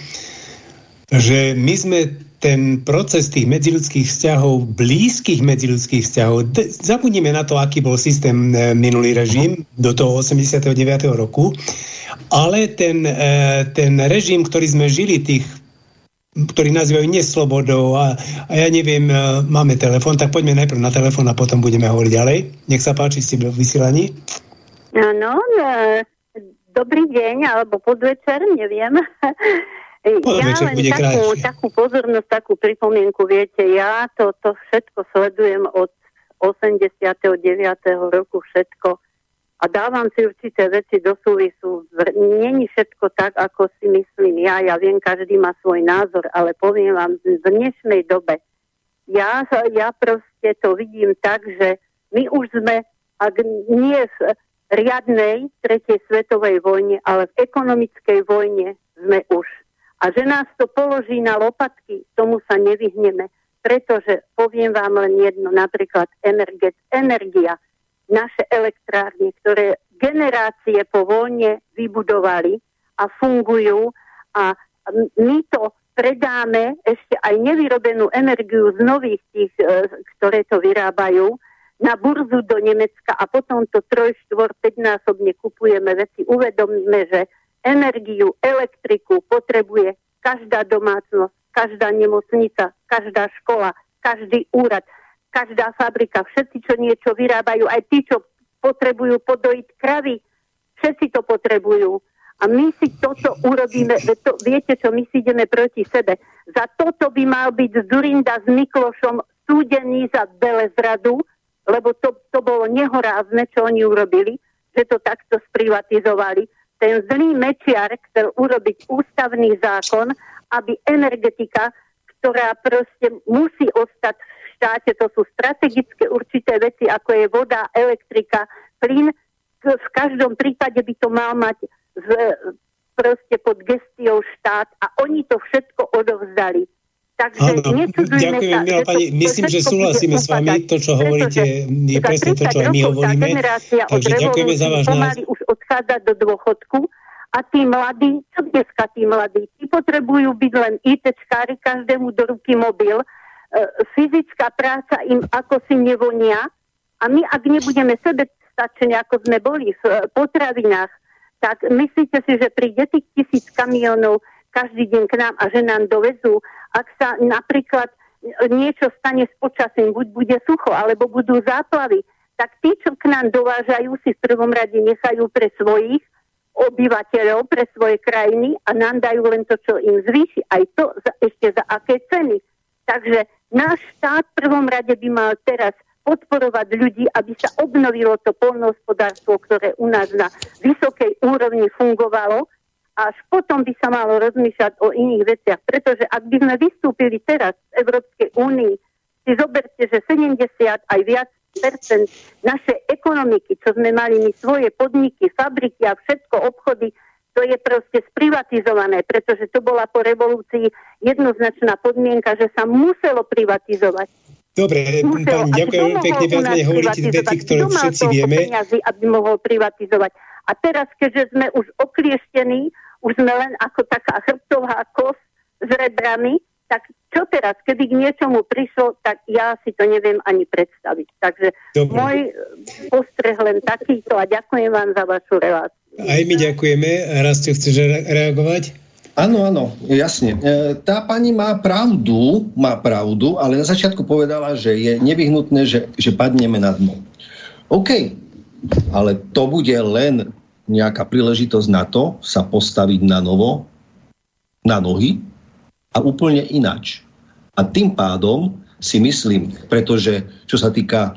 že my sme ten proces tých medziľudských vzťahov, blízkych medziľudských vzťahov, d- zabudnime na to, aký bol systém e, minulý režim do toho osemdesiateho deviateho roku, ale ten, e, ten režim, ktorý sme žili, tých ktorí nazývajú neslobodou a, a ja neviem, máme telefon, tak poďme najprv na telefon a potom budeme hovoriť ďalej. Nech sa páči, ste v vysielaní. Áno, e, dobrý deň, alebo podvečer, neviem. Podvečer ja bude len takú, takú pozornosť, takú pripomienku, viete, ja to, to všetko sledujem od osemdesiateho deviateho roku, všetko. A dávam si určité veci do súvisu. Není všetko tak, ako si myslím ja. Ja viem, každý má svoj názor, ale poviem vám, v dnešnej dobe ja, ja proste to vidím tak, že my už sme, ak nie v riadnej tretej svetovej vojne, ale v ekonomickej vojne sme už. A že nás to položí na lopatky, tomu sa nevyhneme. Pretože poviem vám len jedno, napríklad energie, energia, naše elektrárne, ktoré generácie po vojne vybudovali a fungujú a my to predáme ešte aj nevyrobenú energiu z nových tých, ktoré to vyrábajú, na burzu do Nemecka a potom to troj, štvor, päťnásobne kupujeme veci. Uvedomíme, že energiu, elektriku potrebuje každá domácnosť, každá nemocnica, každá škola, každý úrad, každá fabrika, všetci, čo niečo vyrábajú, aj tí, čo potrebujú podojiť kravy, všetci to potrebujú. A my si toto urobíme, to, viete čo, my si ideme proti sebe. Za toto by mal byť Dzurinda s Miklošom súdený za velezradu, lebo to, to bolo nehorázne, čo oni urobili, že to takto sprivatizovali. Ten zlý Mečiar chcel urobiť ústavný zákon, aby energetika, ktorá proste musí ostať v štáte, to sú strategické určité veci, ako je voda, elektrika, plyn, v každom prípade by to mal mať z, proste pod gestiou štát a oni to všetko odovzdali. Takže ďakujem, milá pani. Myslím, že súhlasíme s vami. To, čo hovoríte, je presne to, čo aj my hovoríme. Takže ďakujeme za váš názor. Pomaly už odchádza do dôchodku a tí mladí, čo dneska tí mladí, tí potrebujú byť len ITčkári, každému do ruky mobil, fyzická práca im ako si nevonia a my, ak nebudeme sebestačení, ako sme boli v potravinách, tak myslíte si, že príde tých tisíc kamionov každý deň k nám a že nám dovezú. Ak sa napríklad niečo stane s počasím, buď bude sucho, alebo budú záplavy, tak tí, čo k nám dovážajú, si v prvom rade nechajú pre svojich obyvateľov, pre svoje krajiny a nám dajú len to, čo im zvýši. Aj to za, ešte za aké ceny. Takže náš štát v prvom rade by mal teraz podporovať ľudí, aby sa obnovilo to poľnohospodárstvo, ktoré u nás na vysokej úrovni fungovalo. Až potom by sa malo rozmýšľať o iných veciach, pretože ak by sme vystúpili teraz v Európskej únii, si zoberte, že sedemdesiat aj viac percent našej ekonomiky, čo sme mali my svoje podniky, fabriky a všetko obchody, to je proste sprivatizované, pretože to bola po revolúcii jednoznačná podmienka, že sa muselo privatizovať. Dobre, pani, ďakujem pekne, viac menej hovoríte veci, ktoré všetci vieme. Peniazy, aby mohol privatizovať. A teraz, keďže sme už oklieštení, už sme len ako taká chrbtová kosť s rebrami, tak čo teraz, keby k niečomu prišlo, tak ja si to neviem ani predstaviť. Takže dobre. Môj postreh len takýto a ďakujem vám za vašu reláciu. Aj my ďakujeme. Rastio, chceš reagovať? Áno, áno, jasne. E, tá pani má pravdu, má pravdu, ale na začiatku povedala, že je nevyhnutné, že, že padneme na dno. OK, ale to bude len nejaká príležitosť na to sa postaviť na novo, na nohy a úplne ináč. A tým pádom si myslím, pretože čo sa týka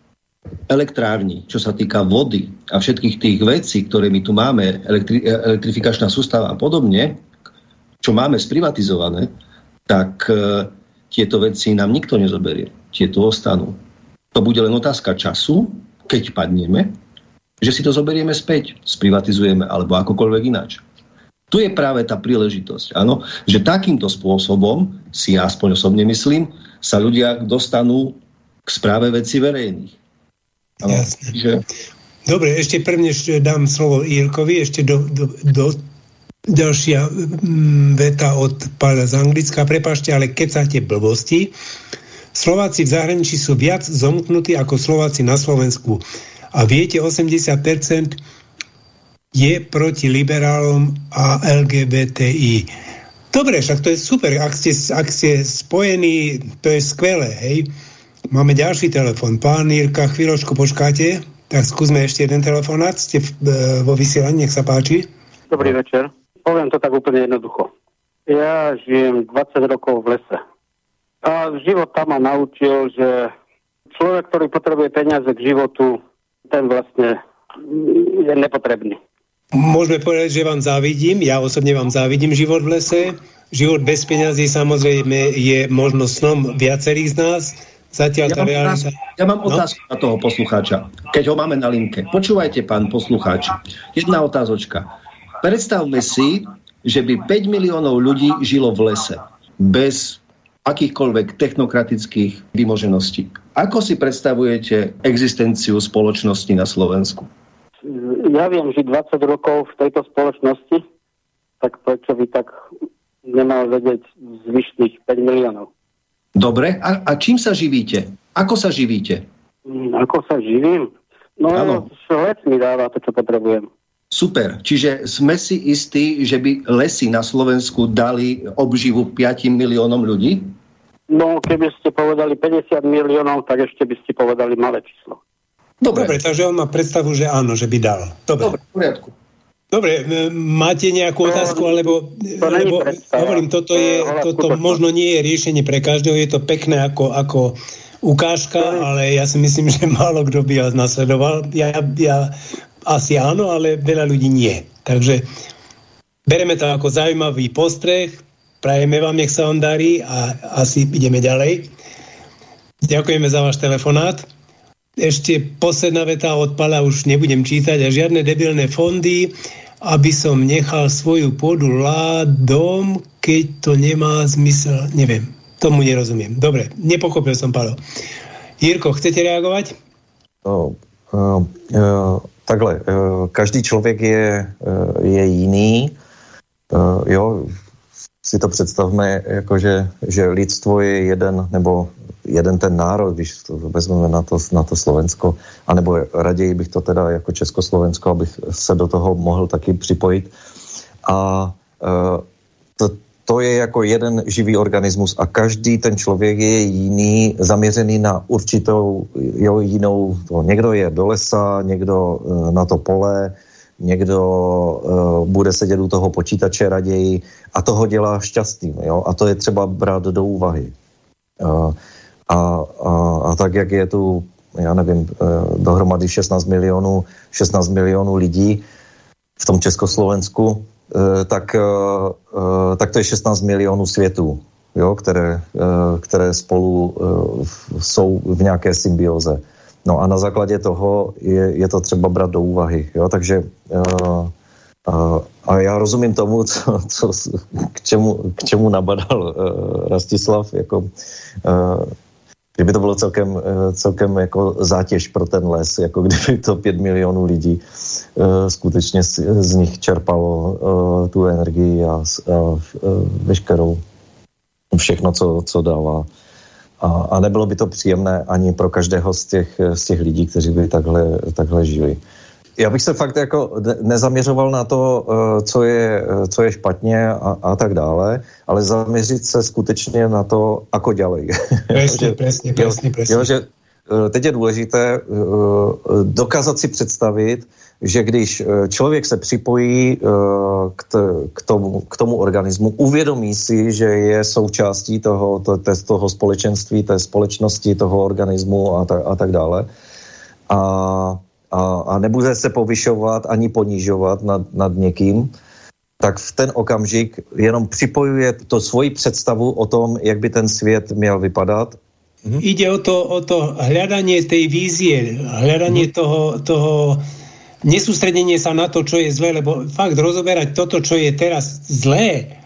elektrární, čo sa týka vody a všetkých tých vecí, ktoré my tu máme, elektri- elektrifikačná sústava a podobne, čo máme sprivatizované, tak e, tieto veci nám nikto nezoberie. Tieto ostanú. To bude len otázka času, keď padneme, že si to zoberieme späť, sprivatizujeme alebo akokoľvek ináč. Tu je práve tá príležitosť, áno, že takýmto spôsobom, si ja aspoň osobne myslím, sa ľudia dostanú k správe veci verejných. Áno, že... Dobre, ešte prvne dám slovo Jirkovi, ešte do, do, do ďalšia veta od pána z Anglicka. Prepáčte, ale kecáte blbosti. Slováci v zahraničí sú viac zomknutí ako Slováci na Slovensku. A viete, osemdesiat percent je proti liberálom a el gé bé té í. Dobre, však to je super. Ak ste, ak ste spojení, to je skvelé, hej. Máme ďalší telefon. Pán Jirka, chvíľočku počkáte. Tak skúsme ešte jeden telefonát. Ste v, vo vysielaní, nech sa páči. Dobrý večer. Poviem to tak úplne jednoducho. Ja žijem dvadsať rokov v lese. A život tam ma naučil, že človek, ktorý potrebuje peniaze k životu, ten vlastne je nepotrebný. Môžeme povedať, že vám závidím. Ja osobne vám závidím život v lese. Život bez peňazí samozrejme je možno snom viacerých z nás. Zatiaľ ja, tá mám realita... otázku, ja mám otázku no? na toho poslucháča, keď ho máme na linke. Počúvajte, pán poslucháč. Jedna otázočka. Predstavme si, že by päť miliónov ľudí žilo v lese bez akýchkoľvek technokratických vymožeností. Ako si predstavujete existenciu spoločnosti na Slovensku? Ja viem žiť dvadsať rokov v tejto spoločnosti, tak prečo by tak nemal vedieť zvyšných päť miliónov? Dobre, a, a čím sa živíte? Ako sa živíte? Ako sa živím? No, les mi dáva to, čo potrebujem. Super, čiže sme si istí, že by lesy na Slovensku dali obživu päť miliónom ľudí? No, keby ste povedali päťdesiat miliónov, tak ešte by ste povedali malé číslo. Dobre, Dobre takže on má predstavu, že áno, že by dal. Dobre, Dobre v poriadku. Dobre, máte nejakú otázku, alebo, to alebo hovorím, toto, je, toto možno nie je riešenie pre každého, je to pekné ako, ako ukážka, ale ja si myslím, že málo kto by vás nasledoval. Ja, ja asi áno, ale veľa ľudí nie. Takže bereme to ako zaujímavý postreh, prajeme vám, nech sa vám darí a asi ideme ďalej. Ďakujeme za váš telefonát. Ešte posledná veta od Pala, už nebudem čítať, a žiadne debilné fondy, aby som nechal svoju pôdu ládom, keď to nemá zmysel. Neviem, tomu nerozumiem. Dobre, nepochopil som, Palo. Jirko, chcete reagovať? No, uh, uh, takhle, uh, každý člověk je, uh, je jiný. Uh, jo, si to představme, jako že, že lidstvo je jeden, nebo jeden ten národ, když to vezmeme na to, na to Slovensko, anebo raději bych to teda jako Československo, abych se do toho mohl taky připojit. A uh, to, to je jako jeden živý organismus a každý ten člověk je jiný, zaměřený na určitou jo, jinou, to, někdo je do lesa, někdo uh, na to pole, někdo uh, bude sedět u toho počítače raději a to ho dělá šťastným, jo? A to je třeba brát do úvahy. Uh, A, a, a tak, jak je tu, já nevím, dohromady šestnáct milionů, šestnáct milionů lidí v tom Československu, tak, tak to je šestnáct milionů světů, jo, které, které spolu jsou v nějaké symbioze. No a na základě toho je, je to třeba brát do úvahy. Jo, takže a já rozumím tomu, co, co, k, čemu, k čemu nabadal Rastislav, jako kdyby to bylo celkem, celkem jako zátěž pro ten les, jako kdyby to pět milionů lidí uh, skutečně z, z nich čerpalo uh, tu energii a, a uh, veškerou všechno, co, co dává. A, a nebylo by to příjemné ani pro každého z těch, z těch lidí, kteří by takhle, takhle žili. Já bych se fakt jako nezaměřoval na to, co je, co je špatně a, a tak dále, ale zaměřit se skutečně na to, ako ďalej. Presne, presne, presne, presne. Jo, že teď je důležité dokázat si představit, že když člověk se připojí k, t, k, tomu, k tomu organismu, uvědomí si, že je součástí toho, to, toho společenství, té společnosti, toho organismu a, ta, a tak dále. A A, a nebude se povyšovat ani ponižovat nad, nad někým, tak v ten okamžik jenom připojuje to svoji představu o tom, jak by ten svět měl vypadat. Mhm. Ide o to, o to hľadanie tej vízie, hľadanie mhm. toho, toho nesústredenie sa na to, čo je zlé, lebo fakt rozoberať toto, čo je teraz zlé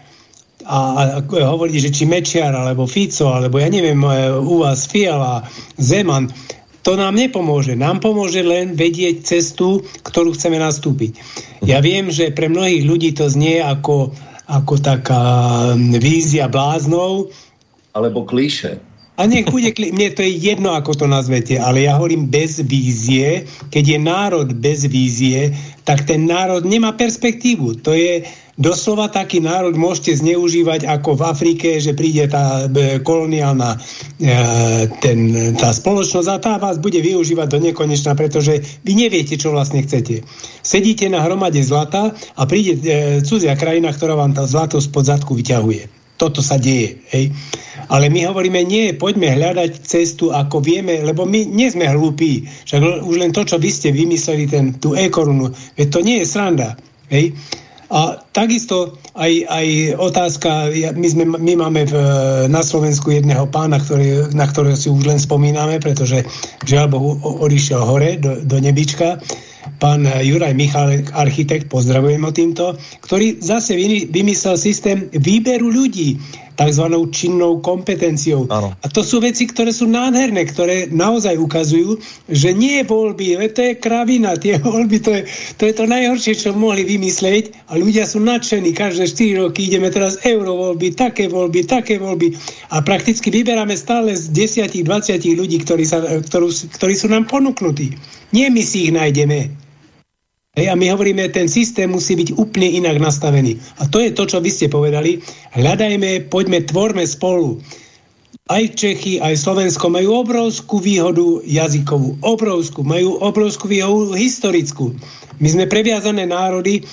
a, a hovoriť, že či Mečiar, alebo Fico, alebo ja neviem, u vás Fiala, Zeman, to nám nepomôže. Nám pomôže len vedieť cestu, ktorú chceme nastúpiť. Ja viem, že pre mnohých ľudí to znie ako, ako taká vízia bláznov. Alebo klíše. A nech bude, mne to je jedno, ako to nazvete, ale ja hovorím bez vízie. Keď je národ bez vízie, tak ten národ nemá perspektívu. To je doslova taký národ môžete zneužívať ako v Afrike, že príde tá koloniálna ten, tá spoločnosť a tá vás bude využívať do nekonečna, pretože vy neviete, čo vlastne chcete. Sedíte na hromade zlata a príde cudzia krajina, ktorá vám tá zlato spod zadku vyťahuje. Toto sa deje. Hej? Ale my hovoríme, nie, poďme hľadať cestu, ako vieme, lebo my nie sme hlúpí. Však už len to, čo vy ste vymysleli, ten, tú e-korunu, veď to nie je sranda. Hej? A takisto aj, aj otázka, my, sme, my máme v, na Slovensku jedného pána, ktorý, na ktorého si už len spomíname, pretože žiaľ Bohu odišiel hore do, do nebička, pán Juraj Michálek, architekt, pozdravujem ho týmto, ktorý zase vymyslel systém výberu ľudí, takzvanou činnou kompetenciou. Áno. A to sú veci, ktoré sú nádherné, ktoré naozaj ukazujú, že nie voľby, to je kravina, tie voľby, to je, to je to najhoršie, čo mohli vymyslieť a ľudia sú nadšení, každé štyri roky ideme teraz eurovoľby, také voľby, také voľby a prakticky vyberáme stále z desať dvadsať ľudí, ktorí, sa, ktorú, ktorí sú nám ponúknutí. Nie my si ich nájdeme. Hej, a my hovoríme, ten systém musí byť úplne inak nastavený. A to je to, čo vy ste povedali. Hľadajme, poďme, tvorme spolu. Aj Čechy, aj Slovensko majú obrovskú výhodu jazykovú. Obrovskú. Majú obrovskú výhodu historickú. My sme previazané národy.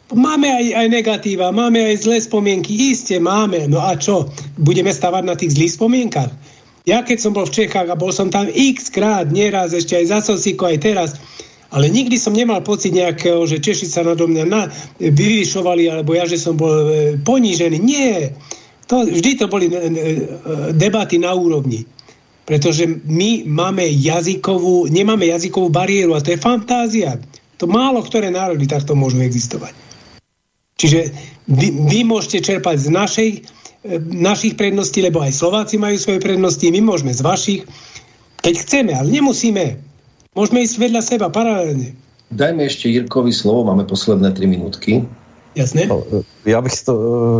Máme aj, aj negatíva, máme aj zlé spomienky, iste máme, no a čo? Budeme stavať na tých zlých spomienkach? Ja keď som bol v Čechách a bol som tam x krát, nieraz, ešte aj za Sosíko, aj teraz, ale nikdy som nemal pocit nejakého, že Češi sa nado mňa na, vyvyšovali, alebo ja, že som bol e, ponížený. Nie. To, vždy to boli e, e, debaty na úrovni. Pretože my máme jazykovú, nemáme jazykovú bariéru a to je fantázia. To málo ktoré národy takto môžu existovať. Čiže vy, vy môžete čerpať z našej, našich predností, lebo aj Slováci majú svoje prednosti, my môžeme z vašich, keď chceme, ale nemusíme. Môžeme ísť vedľa seba paralelne. Dajme ešte Jirkovi slovo, máme posledné tri minútky. Jasné. Já bych to,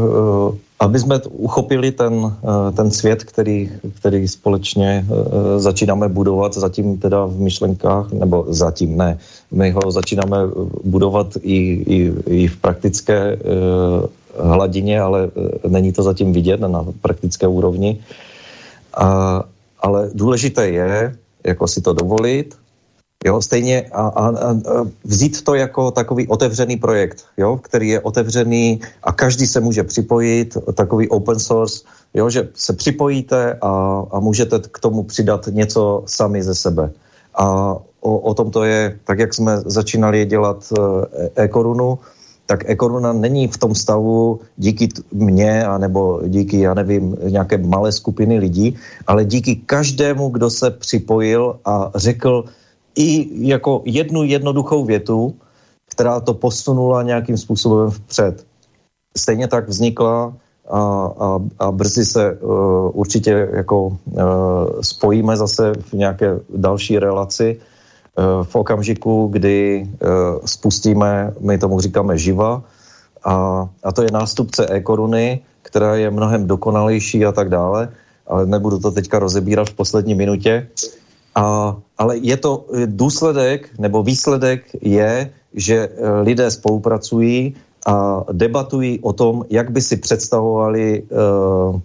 aby jsme uchopili ten, ten svět, který, který společně začínáme budovat, zatím teda v myšlenkách, nebo zatím ne, my ho začínáme budovat i, i, i v praktické hladině, ale není to zatím vidět na praktické úrovni. A, ale důležité je, jako si to dovolit, jo, stejně a, a, a vzít to jako takový otevřený projekt, jo, který je otevřený a každý se může připojit, takový open source, jo, že se připojíte a, a můžete k tomu přidat něco sami ze sebe. A o, o tom to je, tak jak jsme začínali dělat e-korunu, tak e-koruna není v tom stavu díky mně, anebo díky, já nevím, nějaké malé skupiny lidí, ale díky každému, kdo se připojil a řekl i jako jednu jednoduchou větu, která to posunula nějakým způsobem vpřed. Stejně tak vznikla a, a, a brzy se uh, určitě jako uh, spojíme zase v nějaké další relaci uh, v okamžiku, kdy uh, spustíme, my tomu říkáme Živa, a, a to je nástupce e-koruny, která je mnohem dokonalejší a tak dále, ale nebudu to teďka rozebírat v poslední minutě. A, ale je to důsledek, nebo výsledek je, že lidé spolupracují a debatují o tom, jak by si představovali uh,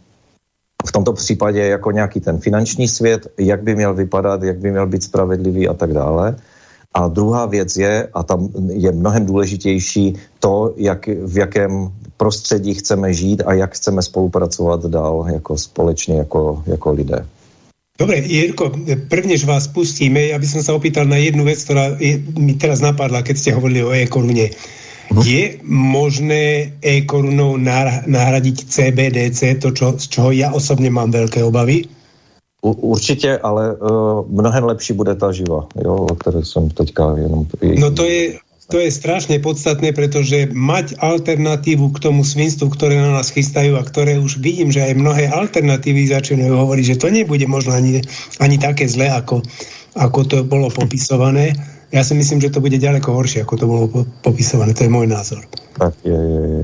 v tomto případě jako nějaký ten finanční svět, jak by měl vypadat, jak by měl být spravedlivý a tak dále. A druhá věc je, a tam je mnohem důležitější to, jak, v jakém prostředí chceme žít a jak chceme spolupracovat dál jako společně, jako, jako lidé. Dobre, Jirko, prvnež vás pustíme, ja by som sa opýtal na jednu vec, ktorá je, mi teraz napadla, keď ste hovorili o e-korune. Uh-huh. Je možné e-korunou nahradiť C B D C, to, čo, z čoho ja osobne mám veľké obavy? U, určitě, ale uh, mnohem lepší bude tá Živa, jo, o které som teďka jenom... No to je... To je strašne podstatné, pretože mať alternatívu k tomu svinstvu, ktoré na nás chystajú a ktoré už vidím, že aj mnohé alternatívy začínajú hovoriť, že to nebude možno ani, ani také zlé, ako, ako to bolo popisované. Ja si myslím, že to bude ďaleko horšie, ako to bolo popisované. To je môj názor. Tak je, je, je.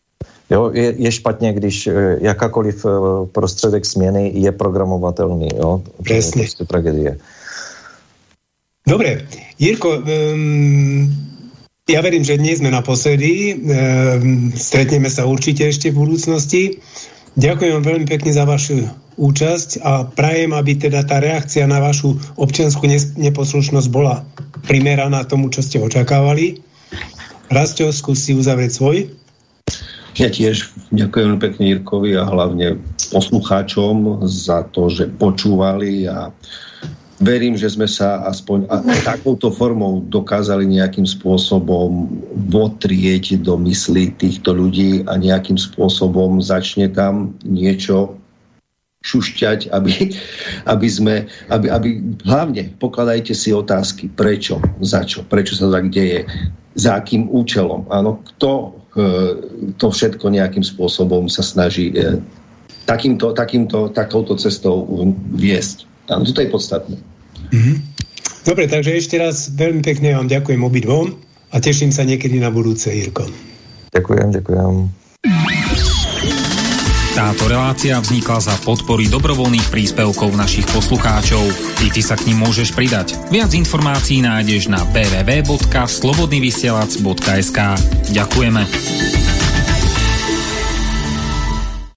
Jo, je, je špatně, když jakákoliv prostředek směny je programovatelný. Jo? Presne. To je tragédie. Dobre. Jirko, um, ja verím, že nie sme naposledy. Um, stretneme sa určite ešte v budúcnosti. Ďakujem vám veľmi pekne za vašu účasť a prajem, aby teda tá reakcia na vašu občiansku neposlušnosť bola primeraná tomu, čo ste očakávali. Rastio, skús si uzavrieť svoj. Ja tiež ďakujem pekne Jirkovi a hlavne poslucháčom za to, že počúvali a verím, že sme sa aspoň a, takouto formou dokázali nejakým spôsobom votrieť do mysli týchto ľudí a nejakým spôsobom začne tam niečo šušťať, aby, aby sme, aby, aby hlavne pokladajte si otázky, prečo, za čo, prečo sa tak deje, za akým účelom, áno, kto to všetko nejakým spôsobom sa snaží takýmto, takýmto, takouto cestou viesť. Áno, to je podstatné. Mm-hmm. Dobre, takže ešte raz veľmi pekne vám ďakujem obidvom a teším sa niekedy na budúce, Jirko. Ďakujem, ďakujem. Táto relácia vznikla za podpory dobrovoľných príspevkov našich poslucháčov. I ty sa k nim môžeš pridať. Viac informácií nájdeš na w w w bodka slobodnyvysielac bodka es ka. Ďakujeme.